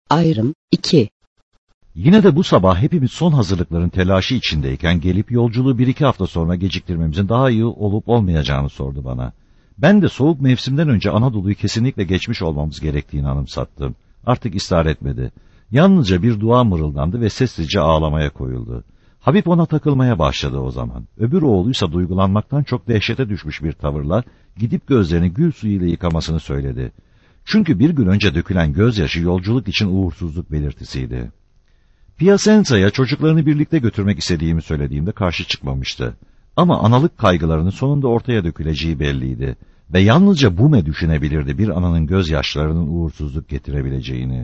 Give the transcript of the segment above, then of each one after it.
Ayrım 2. Yine de bu sabah hepimiz son hazırlıkların telaşı içindeyken gelip yolculuğu 1-2 hafta sonra geciktirmemizin daha iyi olup olmayacağını sordu bana. Ben de soğuk mevsimden önce Anadolu'yu kesinlikle geçmiş olmamız gerektiğini anımsattım. Artık ısrar etmedi. Yalnızca bir dua mırıldandı ve sessizce ağlamaya koyuldu. Habib ona takılmaya başladı o zaman. Öbür oğluysa duygulanmaktan çok dehşete düşmüş bir tavırla gidip gözlerini gül suyuyla yıkamasını söyledi. Çünkü bir gün önce dökülen gözyaşı yolculuk için uğursuzluk belirtisiydi. Piacenza'ya çocuklarını birlikte götürmek istediğimi söylediğimde karşı çıkmamıştı. Ama analık kaygılarının sonunda ortaya döküleceği belliydi. Ve yalnızca Bume düşünebilirdi bir ananın gözyaşlarının uğursuzluk getirebileceğini.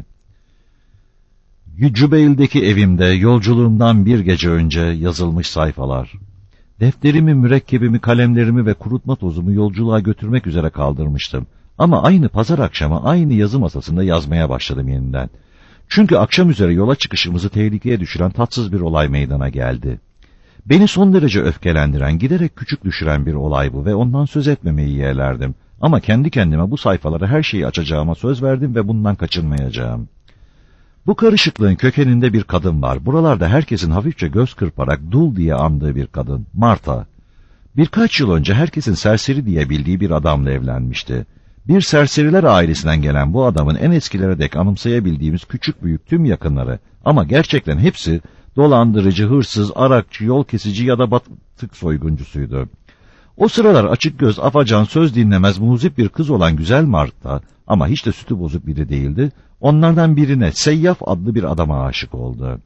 Cübeyl'deki evimde yolculuğumdan bir gece önce yazılmış sayfalar. Defterimi, mürekkebimi, kalemlerimi ve kurutma tozumu yolculuğa götürmek üzere kaldırmıştım. Ama aynı pazar akşamı aynı yazı masasında yazmaya başladım yeniden. Çünkü akşam üzere yola çıkışımızı tehlikeye düşüren tatsız bir olay meydana geldi. Beni son derece öfkelendiren, giderek küçük düşüren bir olay bu ve ondan söz etmemeyi yeğlerdim. Ama kendi kendime bu sayfalara her şeyi açacağıma söz verdim ve bundan kaçınmayacağım. Bu karışıklığın kökeninde bir kadın var. Buralarda herkesin hafifçe göz kırparak dul diye andığı bir kadın. Marta. Birkaç yıl önce herkesin serseri diye bildiği bir adamla evlenmişti. Bir serseriler ailesinden gelen bu adamın en eskilere dek anımsayabildiğimiz küçük büyük tüm yakınları ama gerçekten hepsi dolandırıcı, hırsız, arakçı, yol kesici ya da batık soyguncusuydu. O sıralar açık göz, afacan, söz dinlemez, muzip bir kız olan güzel Marta ama hiç de sütü bozuk biri değildi. Onlardan birine Seyyaf adlı bir adama aşık oldu.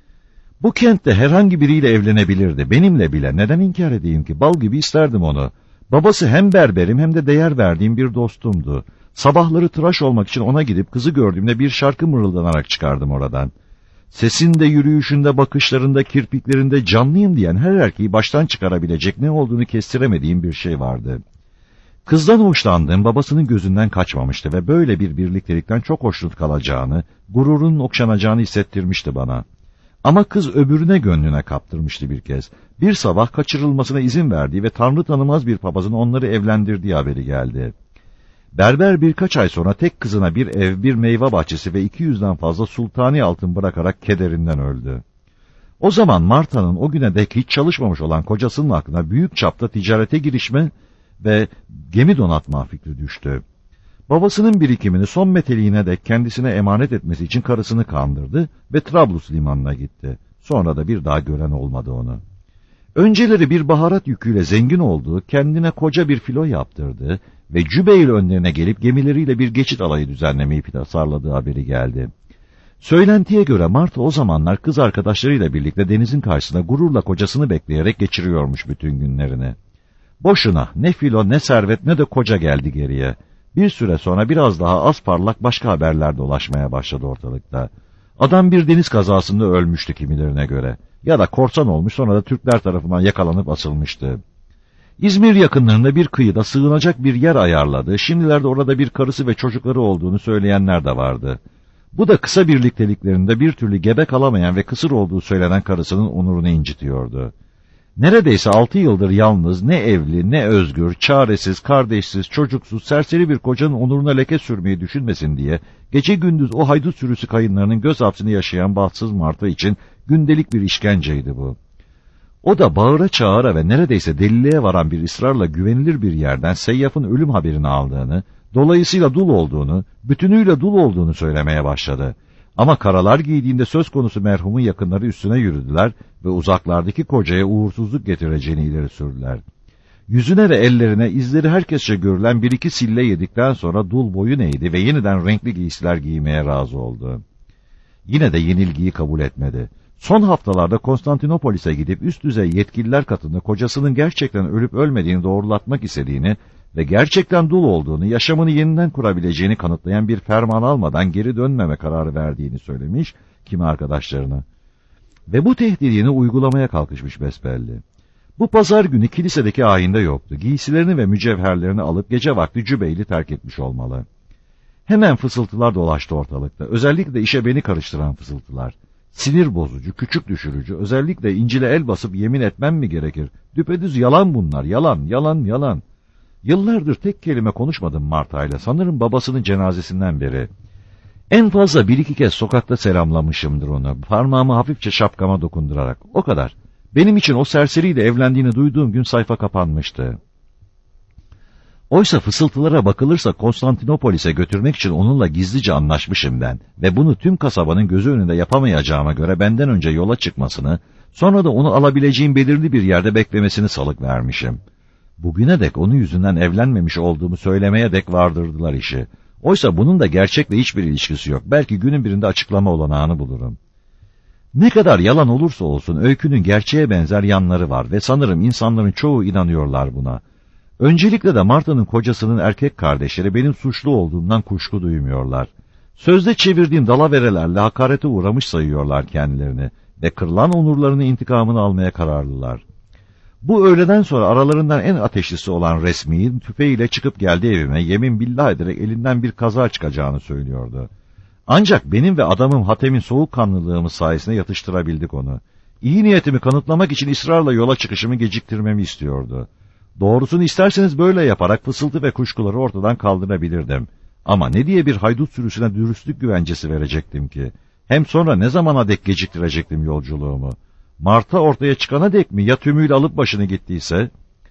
Bu kentte herhangi biriyle evlenebilirdi. Benimle bile neden inkar edeyim ki? Bal gibi isterdim onu. Babası hem berberim hem de değer verdiğim bir dostumdu. Sabahları tıraş olmak için ona gidip kızı gördüğümde bir şarkı mırıldanarak çıkardım oradan. Sesinde, yürüyüşünde, bakışlarında, kirpiklerinde canlıyım diyen her erkeği baştan çıkarabilecek ne olduğunu kestiremediğim bir şey vardı. Kızdan hoşlandığım babasının gözünden kaçmamıştı ve böyle bir birliktelikten çok hoşnut kalacağını, gururunun okşanacağını hissettirmişti bana. Ama kız öbürüne gönlüne kaptırmıştı bir kez. Bir sabah kaçırılmasına izin verdiği ve Tanrı tanımaz bir papazın onları evlendirdiği haberi geldi. Berber birkaç ay sonra tek kızına bir ev, bir meyve bahçesi ve 200'den fazla sultani altın bırakarak kederinden öldü. O zaman Marta'nın o güne dek hiç çalışmamış olan kocasının aklına büyük çapta ticarete girişme ve gemi donatma fikri düştü. Babasının birikimini son meteliğine dek kendisine emanet etmesi için karısını kandırdı ve Trablus limanına gitti. Sonra da bir daha gören olmadı onu. Önceleri bir baharat yüküyle zengin olduğu, kendine koca bir filo yaptırdı ve Cübeyl önlerine gelip gemileriyle bir geçit alayı düzenlemeyi tasarladığı haberi geldi. Söylentiye göre Marta o zamanlar kız arkadaşlarıyla birlikte denizin karşısında gururla kocasını bekleyerek geçiriyormuş bütün günlerini. Boşuna ne filo ne servet ne de koca geldi geriye. Bir süre sonra biraz daha az parlak başka haberler dolaşmaya başladı ortalıkta. Adam bir deniz kazasında ölmüştü kimilerine göre. Ya da korsan olmuş sonra da Türkler tarafından yakalanıp asılmıştı. İzmir yakınlarında bir kıyıda sığınacak bir yer ayarladı. Şimdilerde orada bir karısı ve çocukları olduğunu söyleyenler de vardı. Bu da kısa birlikteliklerinde bir türlü gebe kalamayan ve kısır olduğu söylenen karısının onurunu incitiyordu. Neredeyse 6 yıldır yalnız, ne evli, ne özgür, çaresiz, kardeşsiz, çocuksuz, serseri bir kocanın onuruna leke sürmeyi düşünmesin diye, gece gündüz o haydut sürüsü kayınlarının göz hapsini yaşayan bahtsız Marta için gündelik bir işkenceydi bu. O da bağıra çağıra ve neredeyse deliliğe varan bir ısrarla güvenilir bir yerden Seyyaf'ın ölüm haberini aldığını, dolayısıyla dul olduğunu, bütünüyle dul olduğunu söylemeye başladı. Ama karalar giydiğinde söz konusu merhumun yakınları üstüne yürüdüler ve uzaklardaki kocaya uğursuzluk getireceğini ileri sürdüler. Yüzüne ve ellerine izleri herkesçe görülen bir iki sille yedikten sonra dul boyun eğdi ve yeniden renkli giysiler giymeye razı oldu. Yine de yenilgiyi kabul etmedi. Son haftalarda Konstantinopolis'e gidip üst düzey yetkililer katında kocasının gerçekten ölüp ölmediğini doğrulatmak istediğini ve gerçekten dul olduğunu, yaşamını yeniden kurabileceğini kanıtlayan bir ferman almadan geri dönmeme kararı verdiğini söylemiş kimi arkadaşlarına. Ve bu tehdidini uygulamaya kalkışmış besbelli. Bu pazar günü kilisedeki ayinde yoktu. Giysilerini ve mücevherlerini alıp gece vakti Cübeyl'i terk etmiş olmalı. Hemen fısıltılar dolaştı ortalıkta. Özellikle işe beni karıştıran fısıltılar. Sinir bozucu, küçük düşürücü, özellikle İncil'e el basıp yemin etmem mi gerekir? Düpedüz yalan bunlar, yalan, yalan, yalan. Yıllardır tek kelime konuşmadım Marta ile, sanırım babasının cenazesinden beri. En fazla bir iki kez sokakta selamlamışımdır onu, parmağımı hafifçe şapkama dokundurarak. O kadar. Benim için o serseriyle evlendiğini duyduğum gün sayfa kapanmıştı. Oysa fısıltılara bakılırsa Konstantinopolis'e götürmek için onunla gizlice anlaşmışım ben ve bunu tüm kasabanın gözü önünde yapamayacağıma göre benden önce yola çıkmasını, sonra da onu alabileceğim belirli bir yerde beklemesini salık vermişim. Bugüne dek onun yüzünden evlenmemiş olduğumu söylemeye dek vardırdılar işi. Oysa bunun da gerçekle hiçbir ilişkisi yok. Belki günün birinde açıklama olanağını bulurum. Ne kadar yalan olursa olsun öykünün gerçeğe benzer yanları var ve sanırım insanların çoğu inanıyorlar buna. Öncelikle de Marta'nın kocasının erkek kardeşleri benim suçlu olduğumdan kuşku duymuyorlar. Sözde çevirdiğim dalaverelerle hakarete uğramış sayıyorlar kendilerini ve kırılan onurlarının intikamını almaya kararlılar. Bu öğleden sonra aralarından en ateşlisi olan resmi tüfeğiyle çıkıp geldi evime, yemin billah ederek elinden bir kaza çıkacağını söylüyordu. Ancak benim ve adamım Hatem'in soğukkanlılığımız sayesinde yatıştırabildik onu. İyi niyetimi kanıtlamak için ısrarla yola çıkışımı geciktirmemi istiyordu. Doğrusunu isterseniz böyle yaparak fısıltı ve kuşkuları ortadan kaldırabilirdim. Ama ne diye bir haydut sürüsüne dürüstlük güvencesi verecektim ki? Hem sonra ne zamana dek geciktirecektim yolculuğumu? Mart'a ortaya çıkana dek mi ya tümüyle alıp başını gittiyse?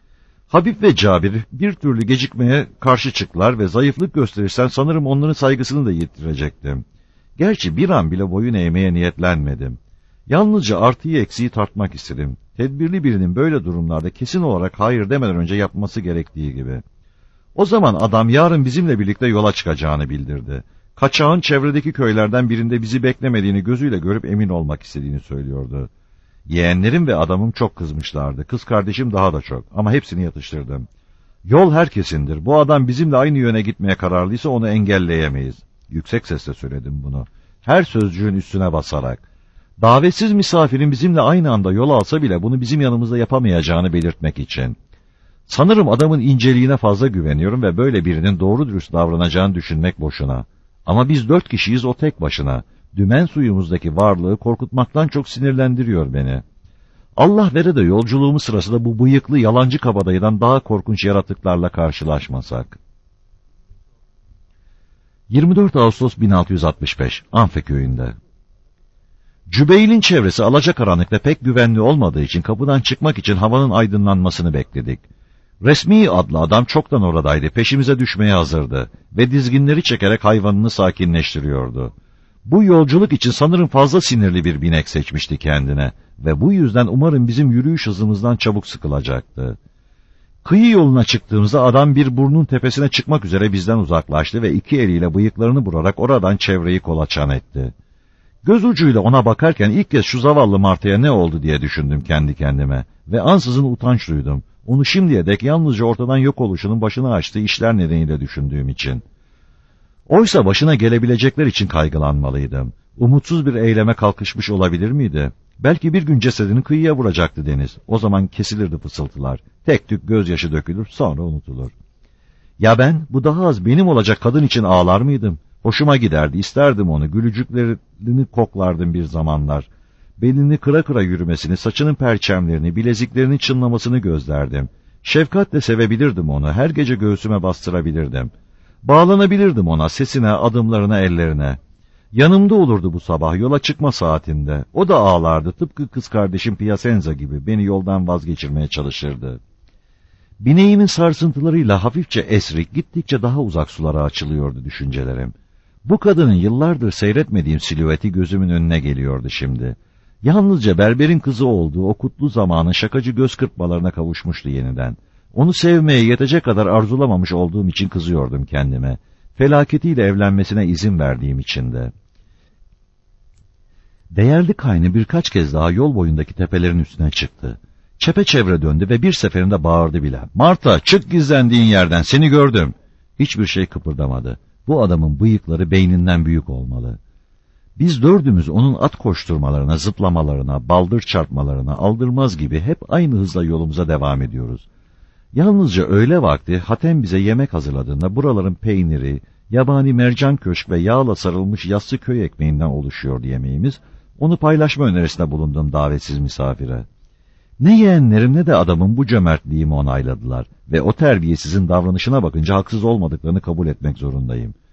Habib ve Cabir bir türlü gecikmeye karşı çıktılar ve zayıflık gösterirsen sanırım onların saygısını da yitirecektim. Gerçi bir an bile boyun eğmeye niyetlenmedim. Yalnızca artıyı eksiği tartmak istedim. Tedbirli birinin böyle durumlarda kesin olarak hayır demeden önce yapması gerektiği gibi. O zaman adam yarın bizimle birlikte yola çıkacağını bildirdi. Kaçağın çevredeki köylerden birinde bizi beklemediğini gözüyle görüp emin olmak istediğini söylüyordu. Yeğenlerim ve adamım çok kızmışlardı. Kız kardeşim daha da çok ama hepsini yatıştırdım. Yol herkesindir. Bu adam bizimle aynı yöne gitmeye kararlıysa onu engelleyemeyiz. Yüksek sesle söyledim bunu. Her sözcüğün üstüne basarak. Davetsiz misafirin bizimle aynı anda yol alsa bile bunu bizim yanımızda yapamayacağını belirtmek için. Sanırım adamın inceliğine fazla güveniyorum ve böyle birinin doğru dürüst davranacağını düşünmek boşuna. Ama biz 4 kişiyiz, o tek başına. Dümen suyumuzdaki varlığı korkutmaktan çok sinirlendiriyor beni. Allah vere de yolculuğumuz sırasında bu bıyıklı yalancı kabadayıdan daha korkunç yaratıklarla karşılaşmasak. 24 Ağustos 1665 Anfe köyünde. Cübeyl'in çevresi alacakaranlıkta pek güvenli olmadığı için kapıdan çıkmak için havanın aydınlanmasını bekledik. Resmi adlı adam çoktan oradaydı, peşimize düşmeye hazırdı ve dizginleri çekerek hayvanını sakinleştiriyordu. Bu yolculuk için sanırım fazla sinirli bir binek seçmişti kendine ve bu yüzden umarım bizim yürüyüş hızımızdan çabuk sıkılacaktı. Kıyı yoluna çıktığımızda adam bir burnun tepesine çıkmak üzere bizden uzaklaştı ve 2 eliyle bıyıklarını vurarak oradan çevreyi kolaçan etti. Göz ucuyla ona bakarken ilk kez şu zavallı martıya ne oldu diye düşündüm kendi kendime ve ansızın utanç duydum. Onu şimdiye dek yalnızca ortadan yok oluşunun başına açtığı işler nedeniyle düşündüğüm için. Oysa başına gelebilecekler için kaygılanmalıydım. Umutsuz bir eyleme kalkışmış olabilir miydi? Belki bir gün cesedini kıyıya vuracaktı deniz. O zaman kesilirdi fısıltılar. Tek tük gözyaşı dökülür, sonra unutulur. Ya ben, bu daha az benim olacak kadın için ağlar mıydım? Hoşuma giderdi, isterdim onu, gülücüklerini koklardım bir zamanlar. Belini kıra kıra yürümesini, saçının perçemlerini, bileziklerinin çınlamasını gözlerdim. Şefkatle sevebilirdim onu, her gece göğsüme bastırabilirdim. Bağlanabilirdim ona, sesine, adımlarına, ellerine. Yanımda olurdu bu sabah, yola çıkma saatinde. O da ağlardı, tıpkı kız kardeşim Piacenza gibi, beni yoldan vazgeçirmeye çalışırdı. Bineğimin sarsıntılarıyla hafifçe esrik, gittikçe daha uzak sulara açılıyordu düşüncelerim. Bu kadının yıllardır seyretmediğim silüeti gözümün önüne geliyordu şimdi. Yalnızca berberin kızı olduğu o kutlu zamanın şakacı göz kırpmalarına kavuşmuştu yeniden. Onu sevmeye yetecek kadar arzulamamış olduğum için kızıyordum kendime. Felaketiyle evlenmesine izin verdiğim için de. Değerli kaynı birkaç kez daha yol boyundaki tepelerin üstüne çıktı. Çepeçevre döndü ve bir seferinde bağırdı bile. "Marta, çık gizlendiğin yerden, seni gördüm." Hiçbir şey kıpırdamadı. Bu adamın bıyıkları beyninden büyük olmalı. Biz dördümüz onun at koşturmalarına, zıplamalarına, baldır çarpmalarına aldırmaz gibi hep aynı hızla yolumuza devam ediyoruz. Yalnızca öğle vakti Hatem bize yemek hazırladığında buraların peyniri, yabani mercan köşk ve yağla sarılmış yassı köy ekmeğinden oluşuyordu yemeğimiz. Onu paylaşma önerisinde bulundum davetsiz misafire. Ne yeğenlerim ne de adamın bu cömertliğimi onayladılar ve o terbiyesizin davranışına bakınca haksız olmadıklarını kabul etmek zorundayım.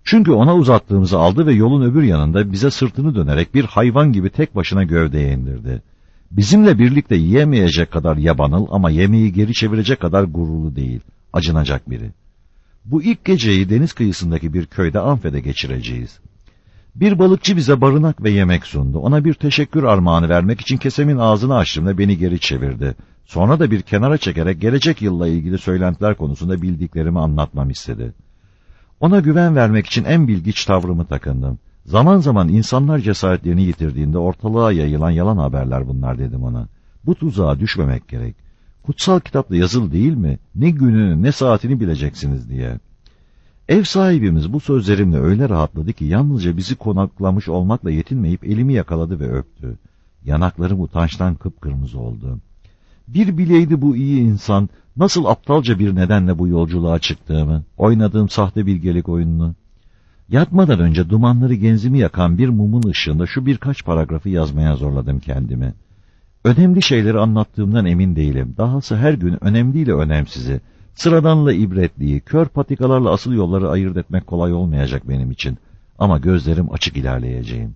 Çünkü ona uzattığımızı aldı ve yolun öbür yanında bize sırtını dönerek bir hayvan gibi tek başına gövdeye indirdi. Bizimle birlikte yiyemeyecek kadar yabanıl ama yemeği geri çevirecek kadar gururlu değil, acınacak biri. Bu ilk geceyi deniz kıyısındaki bir köyde Amfe'de geçireceğiz. Bir balıkçı bize barınak ve yemek sundu. Ona bir teşekkür armağanı vermek için kesemin ağzını açtığımda beni geri çevirdi. Sonra da bir kenara çekerek gelecek yılla ilgili söylentiler konusunda bildiklerimi anlatmam istedi. Ona güven vermek için en bilgiç tavrımı takındım. Zaman zaman insanlar cesaretlerini yitirdiğinde ortalığa yayılan yalan haberler bunlar dedim ona. Bu tuzağa düşmemek gerek. Kutsal kitapta yazılı değil mi? Ne gününü ne saatini bileceksiniz diye. Ev sahibimiz bu sözlerimle öyle rahatladı ki yalnızca bizi konaklamış olmakla yetinmeyip elimi yakaladı ve öptü. Yanaklarım utançtan kıpkırmızı oldu. Bir bileydi bu iyi insan nasıl aptalca bir nedenle bu yolculuğa çıktığımı, oynadığım sahte bilgelik oyununu. Yatmadan önce dumanları genzimi yakan bir mumun ışığında şu birkaç paragrafı yazmaya zorladım kendimi. Önemli şeyleri anlattığımdan emin değilim. Dahası her gün önemliyle önemsizi, sıradanla ibretliyi, kör patikalarla asıl yolları ayırt etmek kolay olmayacak benim için. Ama gözlerim açık ilerleyeceğim.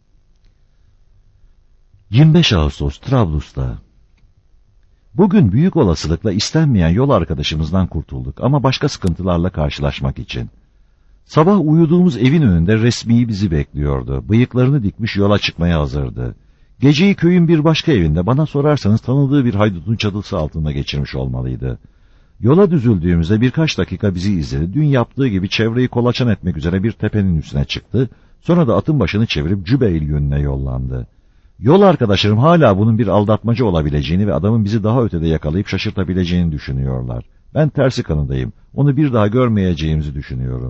25 Ağustos Trablus'ta. Bugün büyük olasılıkla istenmeyen yol arkadaşımızdan kurtulduk ama başka sıkıntılarla karşılaşmak için. Sabah uyuduğumuz evin önünde resmi bizi bekliyordu. Bıyıklarını dikmiş yola çıkmaya hazırdı. Geceyi köyün bir başka evinde bana sorarsanız tanıdığı bir haydutun çatısı altında geçirmiş olmalıydı. Yola düzüldüğümüzde birkaç dakika bizi izledi. Dün yaptığı gibi çevreyi kolaçan etmek üzere bir tepenin üstüne çıktı. Sonra da atın başını çevirip Cübeyl yönüne yollandı. Yol arkadaşlarım hala bunun bir aldatmaca olabileceğini ve adamın bizi daha ötede yakalayıp şaşırtabileceğini düşünüyorlar. Ben tersi kanıdayım. Onu bir daha görmeyeceğimizi düşünüyorum.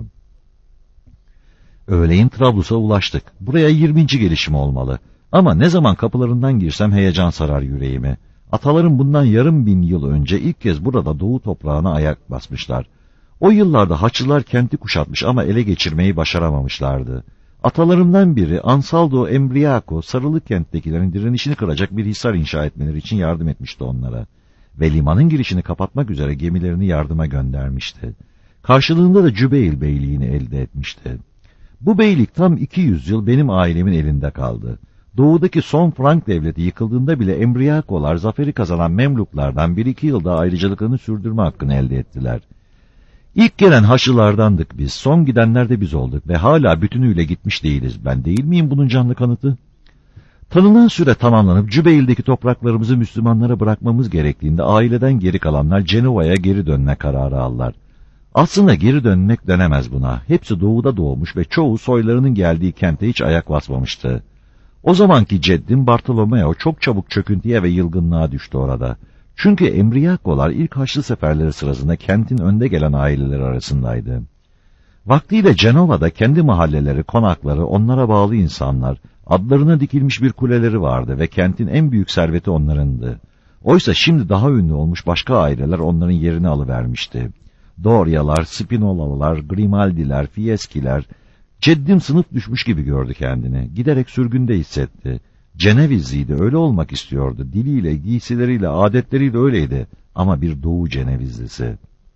Öğleyin Trablus'a ulaştık. Buraya 20. gelişim olmalı. Ama ne zaman kapılarından girsem heyecan sarar yüreğimi. Atalarım bundan yarım bin yıl önce ilk kez burada doğu toprağına ayak basmışlar. O yıllarda Haçlılar kenti kuşatmış ama ele geçirmeyi başaramamışlardı. Atalarımdan biri Ansaldo Embriaco, Sarılı kenttekilerin direnişini kıracak bir hisar inşa etmeleri için yardım etmişti onlara. Ve limanın girişini kapatmak üzere gemilerini yardıma göndermişti. Karşılığında da Cübeyl Beyliğini elde etmişti. Bu beylik tam 200 yıl benim ailemin elinde kaldı. Doğudaki son Frank devleti yıkıldığında bile Embriakolar zaferi kazanan Memluklardan 1-2 yılda ayrıcalıklarını sürdürme hakkını elde ettiler. İlk gelen Haçlılardandık biz, son gidenler de biz olduk ve hala bütünüyle gitmiş değiliz. Ben değil miyim bunun canlı kanıtı? Tanınan süre tamamlanıp Cübeyl'deki topraklarımızı Müslümanlara bırakmamız gerektiğinde aileden geri kalanlar Cenova'ya geri dönme kararı aldılar. Aslında geri dönmek denemez buna. Hepsi doğuda doğmuş ve çoğu soylarının geldiği kente hiç ayak basmamıştı. O zamanki ceddim Bartolomeo çok çabuk çöküntüye ve yılgınlığa düştü orada. Çünkü Embriakolar ilk Haçlı seferleri sırasında kentin önde gelen aileleri arasındaydı. Vaktiyle Cenova'da kendi mahalleleri, konakları, onlara bağlı insanlar, adlarına dikilmiş bir kuleleri vardı ve kentin en büyük serveti onlarındı. Oysa şimdi daha ünlü olmuş başka aileler onların yerini alıvermişti. Dorialar, Spinolalılar, Grimaldiler, Fieskiler, ceddim sınıf düşmüş gibi gördü kendini. Giderek sürgünde hissetti. Cenevizliydi, öyle olmak istiyordu. Diliyle, giysileriyle, adetleriyle öyleydi. Ama bir Doğu Cenevizlisi.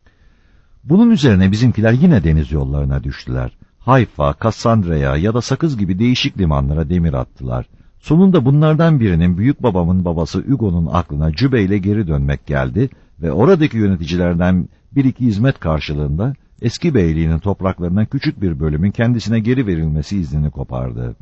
Bunun üzerine bizimkiler yine deniz yollarına düştüler. Hayfa, Kassandre'ya ya da Sakız gibi değişik limanlara demir attılar. Sonunda bunlardan birinin büyük babamın babası Hugo'nun aklına Cübeyl'e geri dönmek geldi ve oradaki yöneticilerden bir iki hizmet karşılığında eski beyliğinin topraklarından küçük bir bölümün kendisine geri verilmesi iznini kopardı.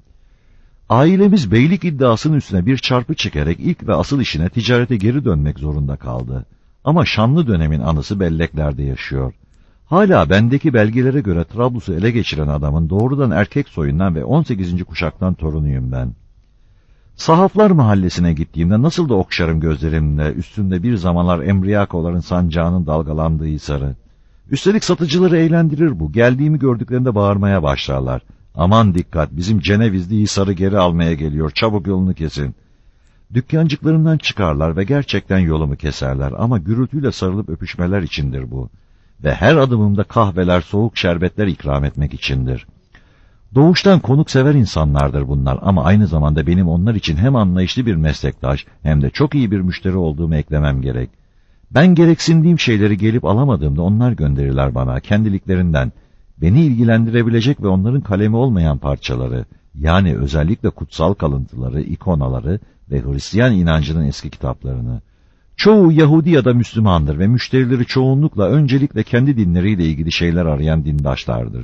Ailemiz beylik iddiasının üstüne bir çarpı çekerek ilk ve asıl işine ticarete geri dönmek zorunda kaldı. Ama şanlı dönemin anısı belleklerde yaşıyor. Hala bendeki belgelere göre Trablus'u ele geçiren adamın doğrudan erkek soyundan ve 18. kuşaktan torunuyum ben. Sahaflar mahallesine gittiğimde nasıl da okşarım gözlerimle üstünde bir zamanlar Embriakoların sancağının dalgalandığı hisarı. Üstelik satıcıları eğlendirir bu. Geldiğimi gördüklerinde bağırmaya başlarlar. Aman dikkat, bizim Cenevizli hisarı geri almaya geliyor, çabuk yolunu kesin. Dükkancıklarından çıkarlar ve gerçekten yolumu keserler ama gürültüyle sarılıp öpüşmeler içindir bu. Ve her adımımda kahveler, soğuk şerbetler ikram etmek içindir. Doğuştan konuksever insanlardır bunlar ama aynı zamanda benim onlar için hem anlayışlı bir meslektaş hem de çok iyi bir müşteri olduğumu eklemem gerek. Ben gereksindiğim şeyleri gelip alamadığımda onlar gönderirler bana kendiliklerinden. beni ilgilendirebilecek ve onların kalemi olmayan parçaları, yani özellikle kutsal kalıntıları, ikonaları ve Hristiyan inancının eski kitaplarını. Çoğu Yahudi ya da Müslümandır ve müşterileri çoğunlukla öncelikle kendi dinleriyle ilgili şeyler arayan dindaşlardır.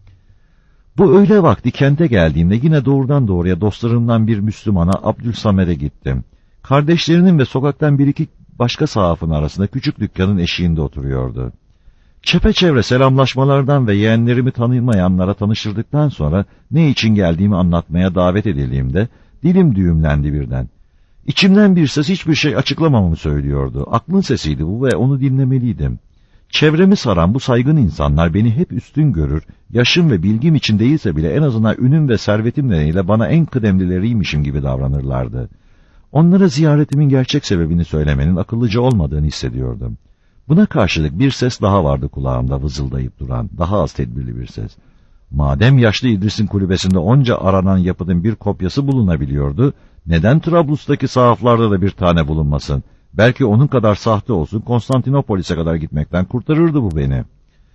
Bu öğle vakti kente geldiğimde yine doğrudan doğruya dostlarımdan bir Müslümana, Abdülsamed'e gittim. Kardeşlerinin ve sokaktan bir iki başka sahafın arasında küçük dükkanın eşiğinde oturuyordu. Çepeçevre selamlaşmalardan ve yeğenlerimi tanımayanlara tanıştırdıktan sonra ne için geldiğimi anlatmaya davet edildiğimde dilim düğümlendi birden. İçimden bir ses hiçbir şey açıklamamamı söylüyordu. Aklın sesiydi bu ve onu dinlemeliydim. Çevremi saran bu saygın insanlar beni hep üstün görür, yaşım ve bilgim için değilse bile en azından ünüm ve servetim nedeniyle bana en kıdemlileriymişim gibi davranırlardı. Onlara ziyaretimin gerçek sebebini söylemenin akıllıca olmadığını hissediyordum. Buna karşılık bir ses daha vardı kulağımda vızıldayıp duran, daha az tedbirli bir ses. Madem yaşlı İdris'in kulübesinde onca aranan yapının bir kopyası bulunabiliyordu, neden Trablus'taki sahaflarda da bir tane bulunmasın? Belki onun kadar sahte olsun, Konstantinopolis'e kadar gitmekten kurtarırdı bu beni.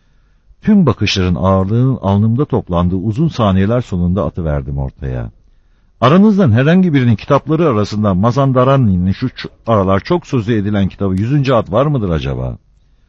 Tüm bakışların ağırlığının alnımda toplandığı uzun saniyeler sonunda atıverdim ortaya. Aranızdan herhangi birinin kitapları arasında Mazandaranni'nin şu aralar çok sözü edilen kitabı 100. ad var mıdır acaba?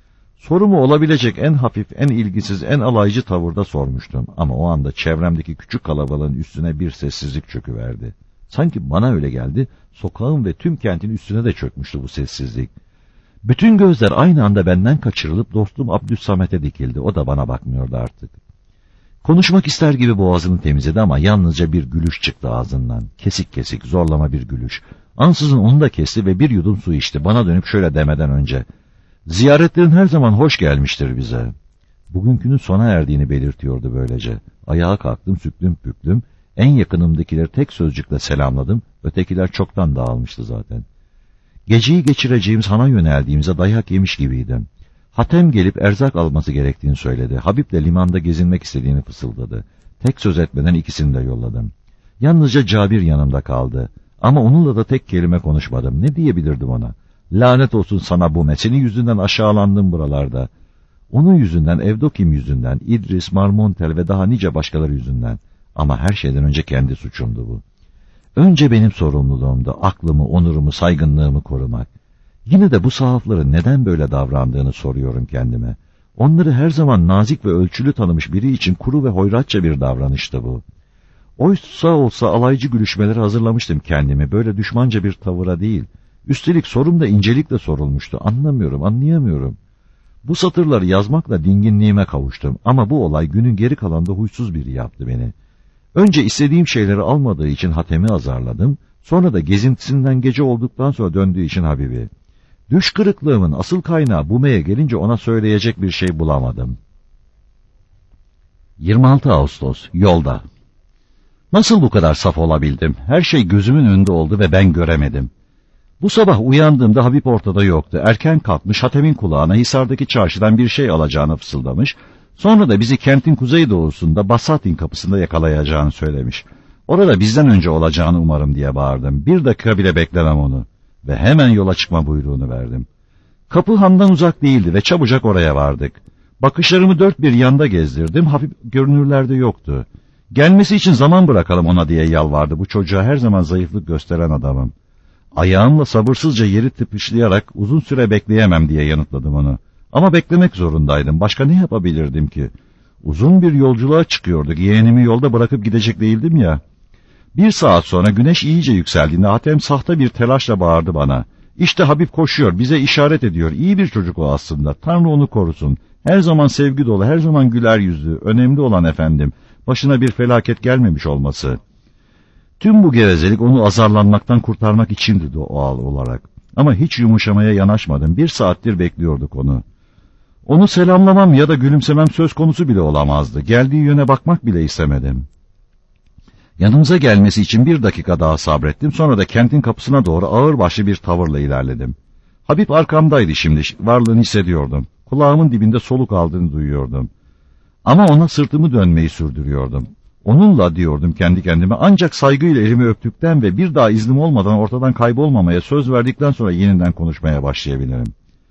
Sorumu olabilecek en hafif, en ilgisiz, en alaycı tavırda sormuştum. Ama o anda çevremdeki küçük kalabalığın üstüne bir sessizlik çöküverdi. Sanki bana öyle geldi, sokağın ve tüm kentin üstüne de çökmüştü bu sessizlik. Bütün gözler aynı anda benden kaçırılıp dostum Abdülsamet'e dikildi. O da bana bakmıyordu artık. Konuşmak ister gibi boğazını temizledi ama yalnızca bir gülüş çıktı ağzından. Kesik kesik, zorlama bir gülüş. Ansızın onu da kesti ve bir yudum su içti. Bana dönüp şöyle demeden önce, "Ziyaretlerin her zaman hoş gelmiştir bize." Bugünkünün sona erdiğini belirtiyordu böylece. Ayağa kalktım, süklüm püklüm. En yakınımdakileri tek sözcükle selamladım. Ötekiler çoktan dağılmıştı zaten. Geceyi geçireceğimiz hana yöneldiğimize dayak yemiş gibiydim. Hatem gelip erzak alması gerektiğini söyledi. Habib'le limanda gezinmek istediğini fısıldadı. Tek söz etmeden ikisini de yolladım. Yalnızca Cabir yanımda kaldı. Ama onunla da tek kelime konuşmadım. Ne diyebilirdim ona? Lanet olsun sana bu senin yüzünden aşağılandım buralarda. Onun yüzünden, Evdokim yüzünden, İdris, Marmontel ve daha nice başkaları yüzünden. Ama her şeyden önce kendi suçumdu bu. Önce benim sorumluluğumdu, aklımı, onurumu, saygınlığımı korumak. Yine de bu sahafların neden böyle davrandığını soruyorum kendime. Onları her zaman nazik ve ölçülü tanımış biri için kuru ve hoyratça bir davranıştı bu. Oysa olsa alaycı gülüşmeleri hazırlamıştım kendimi, böyle düşmanca bir tavıra değil. Üstelik sorum da incelikle sorulmuştu, anlayamıyorum. Bu satırları yazmakla dinginliğime kavuştum ama bu olay günün geri kalanında huysuz biri yaptı beni. Önce istediğim şeyleri almadığı için Hatem'i azarladım, sonra da gezintisinden gece olduktan sonra döndüğü için Habib'i. Düş kırıklığımın asıl kaynağı Bume'ye gelince ona söyleyecek bir şey bulamadım. 26 Ağustos, yolda. Nasıl bu kadar saf olabildim? Her şey gözümün önünde oldu ve ben göremedim. Bu sabah uyandığımda Habib ortada yoktu. Erken kalkmış, Hatem'in kulağına Hisar'daki çarşıdan bir şey alacağını fısıldamış. Sonra da bizi kentin kuzeydoğusunda Basatin kapısında yakalayacağını söylemiş. Orada bizden önce olacağını umarım diye bağırdım. 1 dakika bile beklemem onu. Ve hemen yola çıkma buyruğunu verdim. Kapı handan uzak değildi ve çabucak oraya vardık. Bakışlarımı dört bir yanda gezdirdim, hafif görünürlerde yoktu. Gelmesi için zaman bırakalım ona diye yalvardı bu çocuğa her zaman zayıflık gösteren adamım. Ayağımla sabırsızca yeri tıpışlayarak uzun süre bekleyemem diye yanıtladım onu. Ama beklemek zorundaydım, başka ne yapabilirdim ki? Uzun bir yolculuğa çıkıyorduk, yeğenimi yolda bırakıp gidecek değildim ya. 1 saat sonra güneş iyice yükseldiğinde Hatem sahte bir telaşla bağırdı bana. İşte Habib koşuyor, bize işaret ediyor. İyi bir çocuk o aslında. Tanrı onu korusun. Her zaman sevgi dolu, her zaman güler yüzlü. Önemli olan efendim, başına bir felaket gelmemiş olması. Tüm bu gevezelik onu azarlanmaktan kurtarmak içindi doğal olarak. Ama hiç yumuşamaya yanaşmadım. 1 saattir bekliyorduk onu. Onu selamlamam ya da gülümsemem söz konusu bile olamazdı. Geldiği yöne bakmak bile istemedim. Yanımıza gelmesi için 1 dakika daha sabrettim. Sonra da kentin kapısına doğru ağırbaşlı bir tavırla ilerledim. Habib arkamdaydı şimdi. Varlığını hissediyordum. Kulağımın dibinde soluk aldığını duyuyordum. Ama ona sırtımı dönmeyi sürdürüyordum. Onunla diyordum kendi kendime ancak saygıyla elimi öptükten ve bir daha iznim olmadan ortadan kaybolmamaya söz verdikten sonra yeniden konuşmaya başlayabilirim.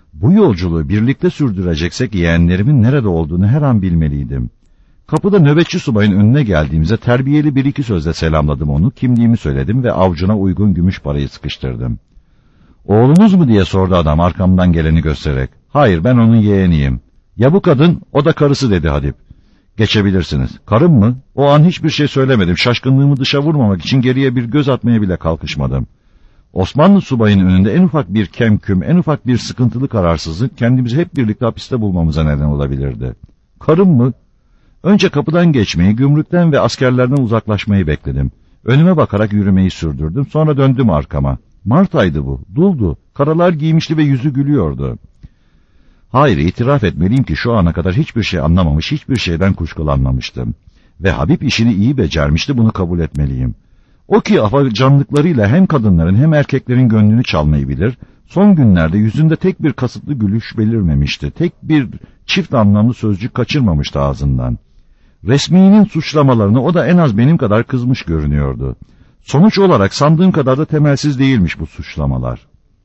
Bu yolculuğu birlikte sürdüreceksek yeğenlerimin nerede olduğunu her an bilmeliydim. Kapıda nöbetçi subayın önüne geldiğimizde terbiyeli bir iki sözle selamladım onu, kimliğimi söyledim ve avucuna uygun gümüş parayı sıkıştırdım. "Oğlunuz mu?" diye sordu adam arkamdan geleni göstererek. "Hayır, ben onun yeğeniyim." "Ya bu kadın?" "O da karısı," dedi Hadip. "Geçebilirsiniz." "Karım mı?" O an hiçbir şey söylemedim. Şaşkınlığımı dışa vurmamak için geriye bir göz atmaya bile kalkışmadım. Osmanlı subayının önünde en ufak bir kemküm, en ufak bir sıkıntılı kararsızlık kendimizi hep birlikte hapiste bulmamıza neden olabilirdi. "Karım mı?" Önce kapıdan geçmeyi, gümrükten ve askerlerden uzaklaşmayı bekledim. Önüme bakarak yürümeyi sürdürdüm. Sonra döndüm arkama. Mart aydı bu. Duldu. Karalar giymişti ve yüzü gülüyordu. Hayır, itiraf etmeliyim ki şu ana kadar hiçbir şey anlamamış, hiçbir şeyden kuşkulanmamıştım. Ve Habib işini iyi becermişti, bunu kabul etmeliyim. O ki afacanlıklarıyla hem kadınların hem erkeklerin gönlünü çalmayı bilir, son günlerde yüzünde tek bir kasıtlı gülüş belirmemişti, tek bir çift anlamlı sözcük kaçırmamıştı ağzından. Resminin suçlamalarını o da en az benim kadar kızmış görünüyordu. Sonuç olarak sandığım kadar da temelsiz değilmiş bu suçlamalar.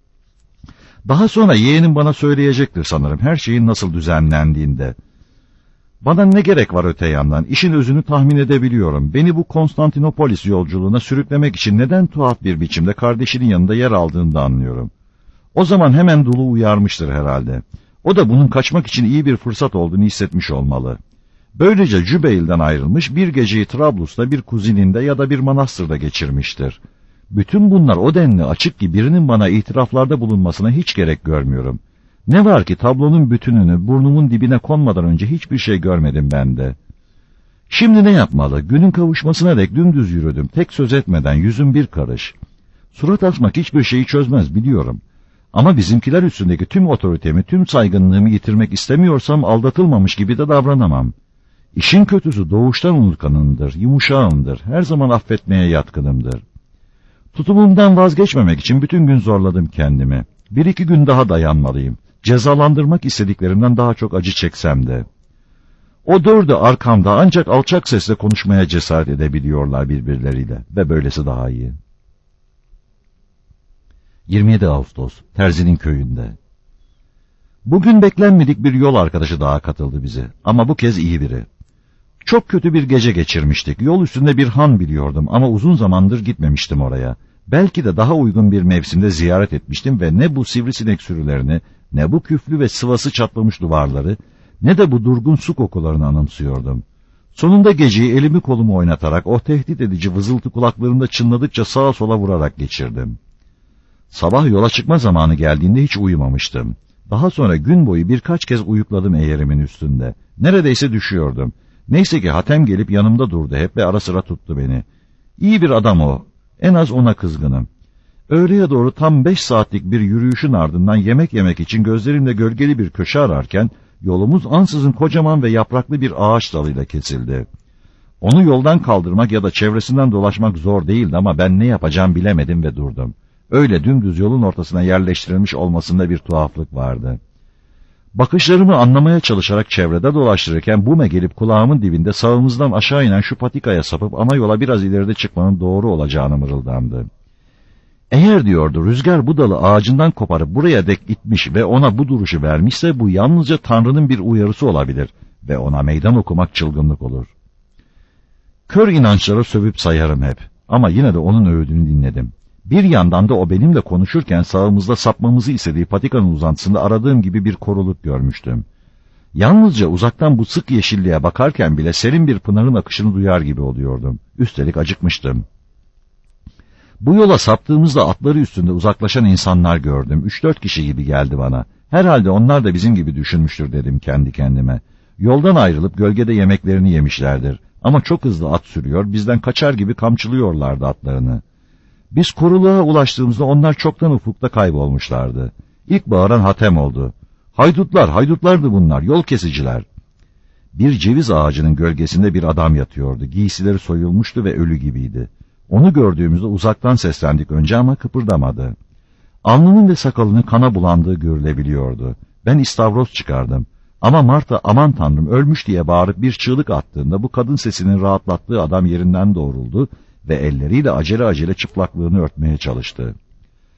Daha sonra yeğenim bana söyleyecektir sanırım her şeyin nasıl düzenlendiğinde. Bana ne gerek var öte yandan? İşin özünü tahmin edebiliyorum. Beni bu Konstantinopolis yolculuğuna sürüklemek için neden tuhaf bir biçimde kardeşinin yanında yer aldığını da anlıyorum. O zaman hemen Dul'u uyarmıştır herhalde. O da bunun kaçmak için iyi bir fırsat olduğunu hissetmiş olmalı. Böylece Cübeyl'den ayrılmış, bir geceyi Trablus'ta, bir kuzininde ya da bir manastırda geçirmiştir. Bütün bunlar o denli açık ki birinin bana itiraflarda bulunmasına hiç gerek görmüyorum. Ne var ki tablonun bütününü burnumun dibine konmadan önce hiçbir şey görmedim ben de. Şimdi ne yapmalı? Günün kavuşmasına dek dümdüz yürüdüm, tek söz etmeden, yüzüm bir karış. Surat asmak hiçbir şeyi çözmez biliyorum. Ama bizimkiler üstündeki tüm otoritemi, tüm saygınlığımı yitirmek istemiyorsam aldatılmamış gibi de davranamam. İşin kötüsü doğuştan unutkanımdır, yumuşağımdır, her zaman affetmeye yatkınımdır. Tutumumdan vazgeçmemek için bütün gün zorladım kendimi. Bir iki gün daha dayanmalıyım. Cezalandırmak istediklerimden daha çok acı çeksem de. O dördü arkamda ancak alçak sesle konuşmaya cesaret edebiliyorlar birbirleriyle ve böylesi daha iyi. 27 Ağustos, Terzi'nin köyünde. Bugün beklenmedik bir yol arkadaşı daha katıldı bize ama bu kez iyi biri. Çok kötü bir gece geçirmiştik. Yol üstünde bir han biliyordum ama uzun zamandır gitmemiştim oraya. Belki de daha uygun bir mevsimde ziyaret etmiştim ve ne bu sivrisinek sürülerini, ne bu küflü ve sıvası çatlamış duvarları, ne de bu durgun su kokularını anımsıyordum. Sonunda geceyi elimi kolumu oynatarak o tehdit edici vızıltı kulaklarımda çınladıkça sağa sola vurarak geçirdim. Sabah yola çıkma zamanı geldiğinde hiç uyumamıştım. Daha sonra gün boyu birkaç kez uyukladım eğerimin üstünde. Neredeyse düşüyordum. Neyse ki Hatem gelip yanımda durdu hep ve ara sıra tuttu beni. İyi bir adam o. En az ona kızgınım. Öğleye doğru tam 5 saatlik bir yürüyüşün ardından yemek yemek için gözlerimle gölgeli bir köşe ararken yolumuz ansızın kocaman ve yapraklı bir ağaç dalıyla kesildi. Onu yoldan kaldırmak ya da çevresinden dolaşmak zor değildi ama ben ne yapacağım bilemedim ve durdum. Öyle dümdüz yolun ortasına yerleştirilmiş olmasında bir tuhaflık vardı. Bakışlarımı anlamaya çalışarak çevrede dolaştırırken Bume gelip kulağımın dibinde sağımızdan aşağı inen şu patikaya sapıp ana yola biraz ileride çıkmanın doğru olacağını mırıldandı. Eğer diyordu rüzgar bu dalı ağacından koparıp buraya dek itmiş ve ona bu duruşu vermişse bu yalnızca Tanrı'nın bir uyarısı olabilir ve ona meydan okumak çılgınlık olur. Kör inançları sövüp sayarım hep ama yine de onun öğüdünü dinledim. Bir yandan da o benimle konuşurken sağımızda sapmamızı istediği patikanın uzantısında aradığım gibi bir koruluk görmüştüm. Yalnızca uzaktan bu sık yeşilliğe bakarken bile serin bir pınarın akışını duyar gibi oluyordum. Üstelik acıkmıştım. Bu yola saptığımızda atları üstünde uzaklaşan insanlar gördüm. 3-4 kişi gibi geldi bana. Herhalde onlar da bizim gibi düşünmüştür dedim kendi kendime. Yoldan ayrılıp gölgede yemeklerini yemişlerdir. Ama çok hızlı at sürüyor, bizden kaçar gibi kamçılıyorlardı atlarını. Biz koruluğa ulaştığımızda onlar çoktan ufukta kaybolmuşlardı. İlk bağıran Hatem oldu. Haydutlar, haydutlardı bunlar, yol kesiciler. Bir ceviz ağacının gölgesinde bir adam yatıyordu. Giysileri soyulmuştu ve ölü gibiydi. Onu gördüğümüzde uzaktan seslendik önce ama kıpırdamadı. Alnının ve sakalının kana bulandığı görülebiliyordu. Ben istavroz çıkardım. Ama Marta aman tanrım ölmüş diye bağırıp bir çığlık attığında bu kadın sesinin rahatlattığı adam yerinden doğruldu ve elleriyle acele acele çıplaklığını örtmeye çalıştı.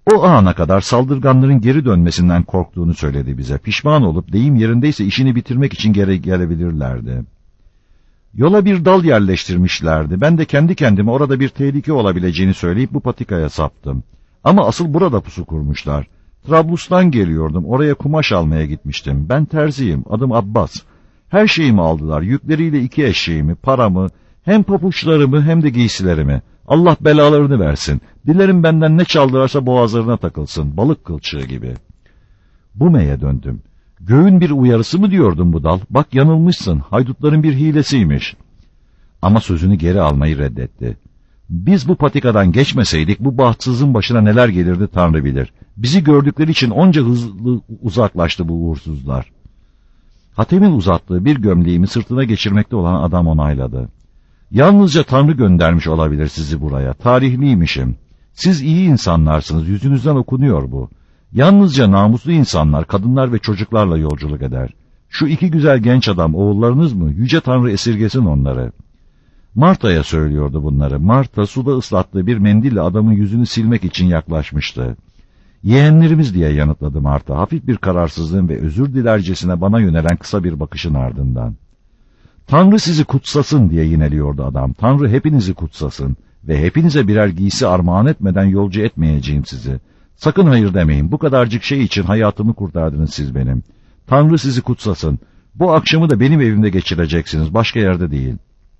O ana kadar saldırganların geri dönmesinden korktuğunu söyledi bize. Pişman olup deyim yerindeyse işini bitirmek için geri gelebilirlerdi. Yola bir dal yerleştirmişlerdi. Ben de kendi kendime orada bir tehlike olabileceğini söyleyip bu patikaya saptım. Ama asıl burada pusu kurmuşlar. Trablus'tan geliyordum. Oraya kumaş almaya gitmiştim. Ben terziyim. Adım Abbas. Her şeyimi aldılar. Yükleriyle 2 eşeğimi, paramı, hem papuçlarımı hem de giysilerimi. Allah belalarını versin. Dilerim benden ne çaldılarsa boğazlarına takılsın. Balık kılçığı gibi. Bumey'e döndüm. Göğün bir uyarısı mı diyordum bu dal? Bak yanılmışsın. Haydutların bir hilesiymiş. Ama sözünü geri almayı reddetti. Biz bu patikadan geçmeseydik bu bahtsızın başına neler gelirdi Tanrı bilir. Bizi gördükleri için onca hızlı uzaklaştı bu uğursuzlar. Hatem'in uzattığı bir gömleğimi sırtına geçirmekte olan adam onayladı. Yalnızca Tanrı göndermiş olabilir sizi buraya. Tarihliymişim. Siz iyi insanlarsınız. Yüzünüzden okunuyor bu. Yalnızca namuslu insanlar, kadınlar ve çocuklarla yolculuk eder. Şu 2 güzel genç adam oğullarınız mı? Yüce Tanrı esirgesin onları. Marta'ya söylüyordu bunları. Marta suda ıslattığı bir mendille adamın yüzünü silmek için yaklaşmıştı. Yeğenlerimiz diye yanıtladı Marta, hafif bir kararsızlığın ve özür dilercesine bana yönelen kısa bir bakışın ardından. Tanrı sizi kutsasın diye yineliyordu adam. Tanrı hepinizi kutsasın ve hepinize birer giysi armağan etmeden yolcu etmeyeceğim sizi. Sakın hayır demeyin, bu kadarcık şey için hayatımı kurtardınız siz benim. Tanrı sizi kutsasın. Bu akşamı da benim evimde geçireceksiniz, başka yerde değil.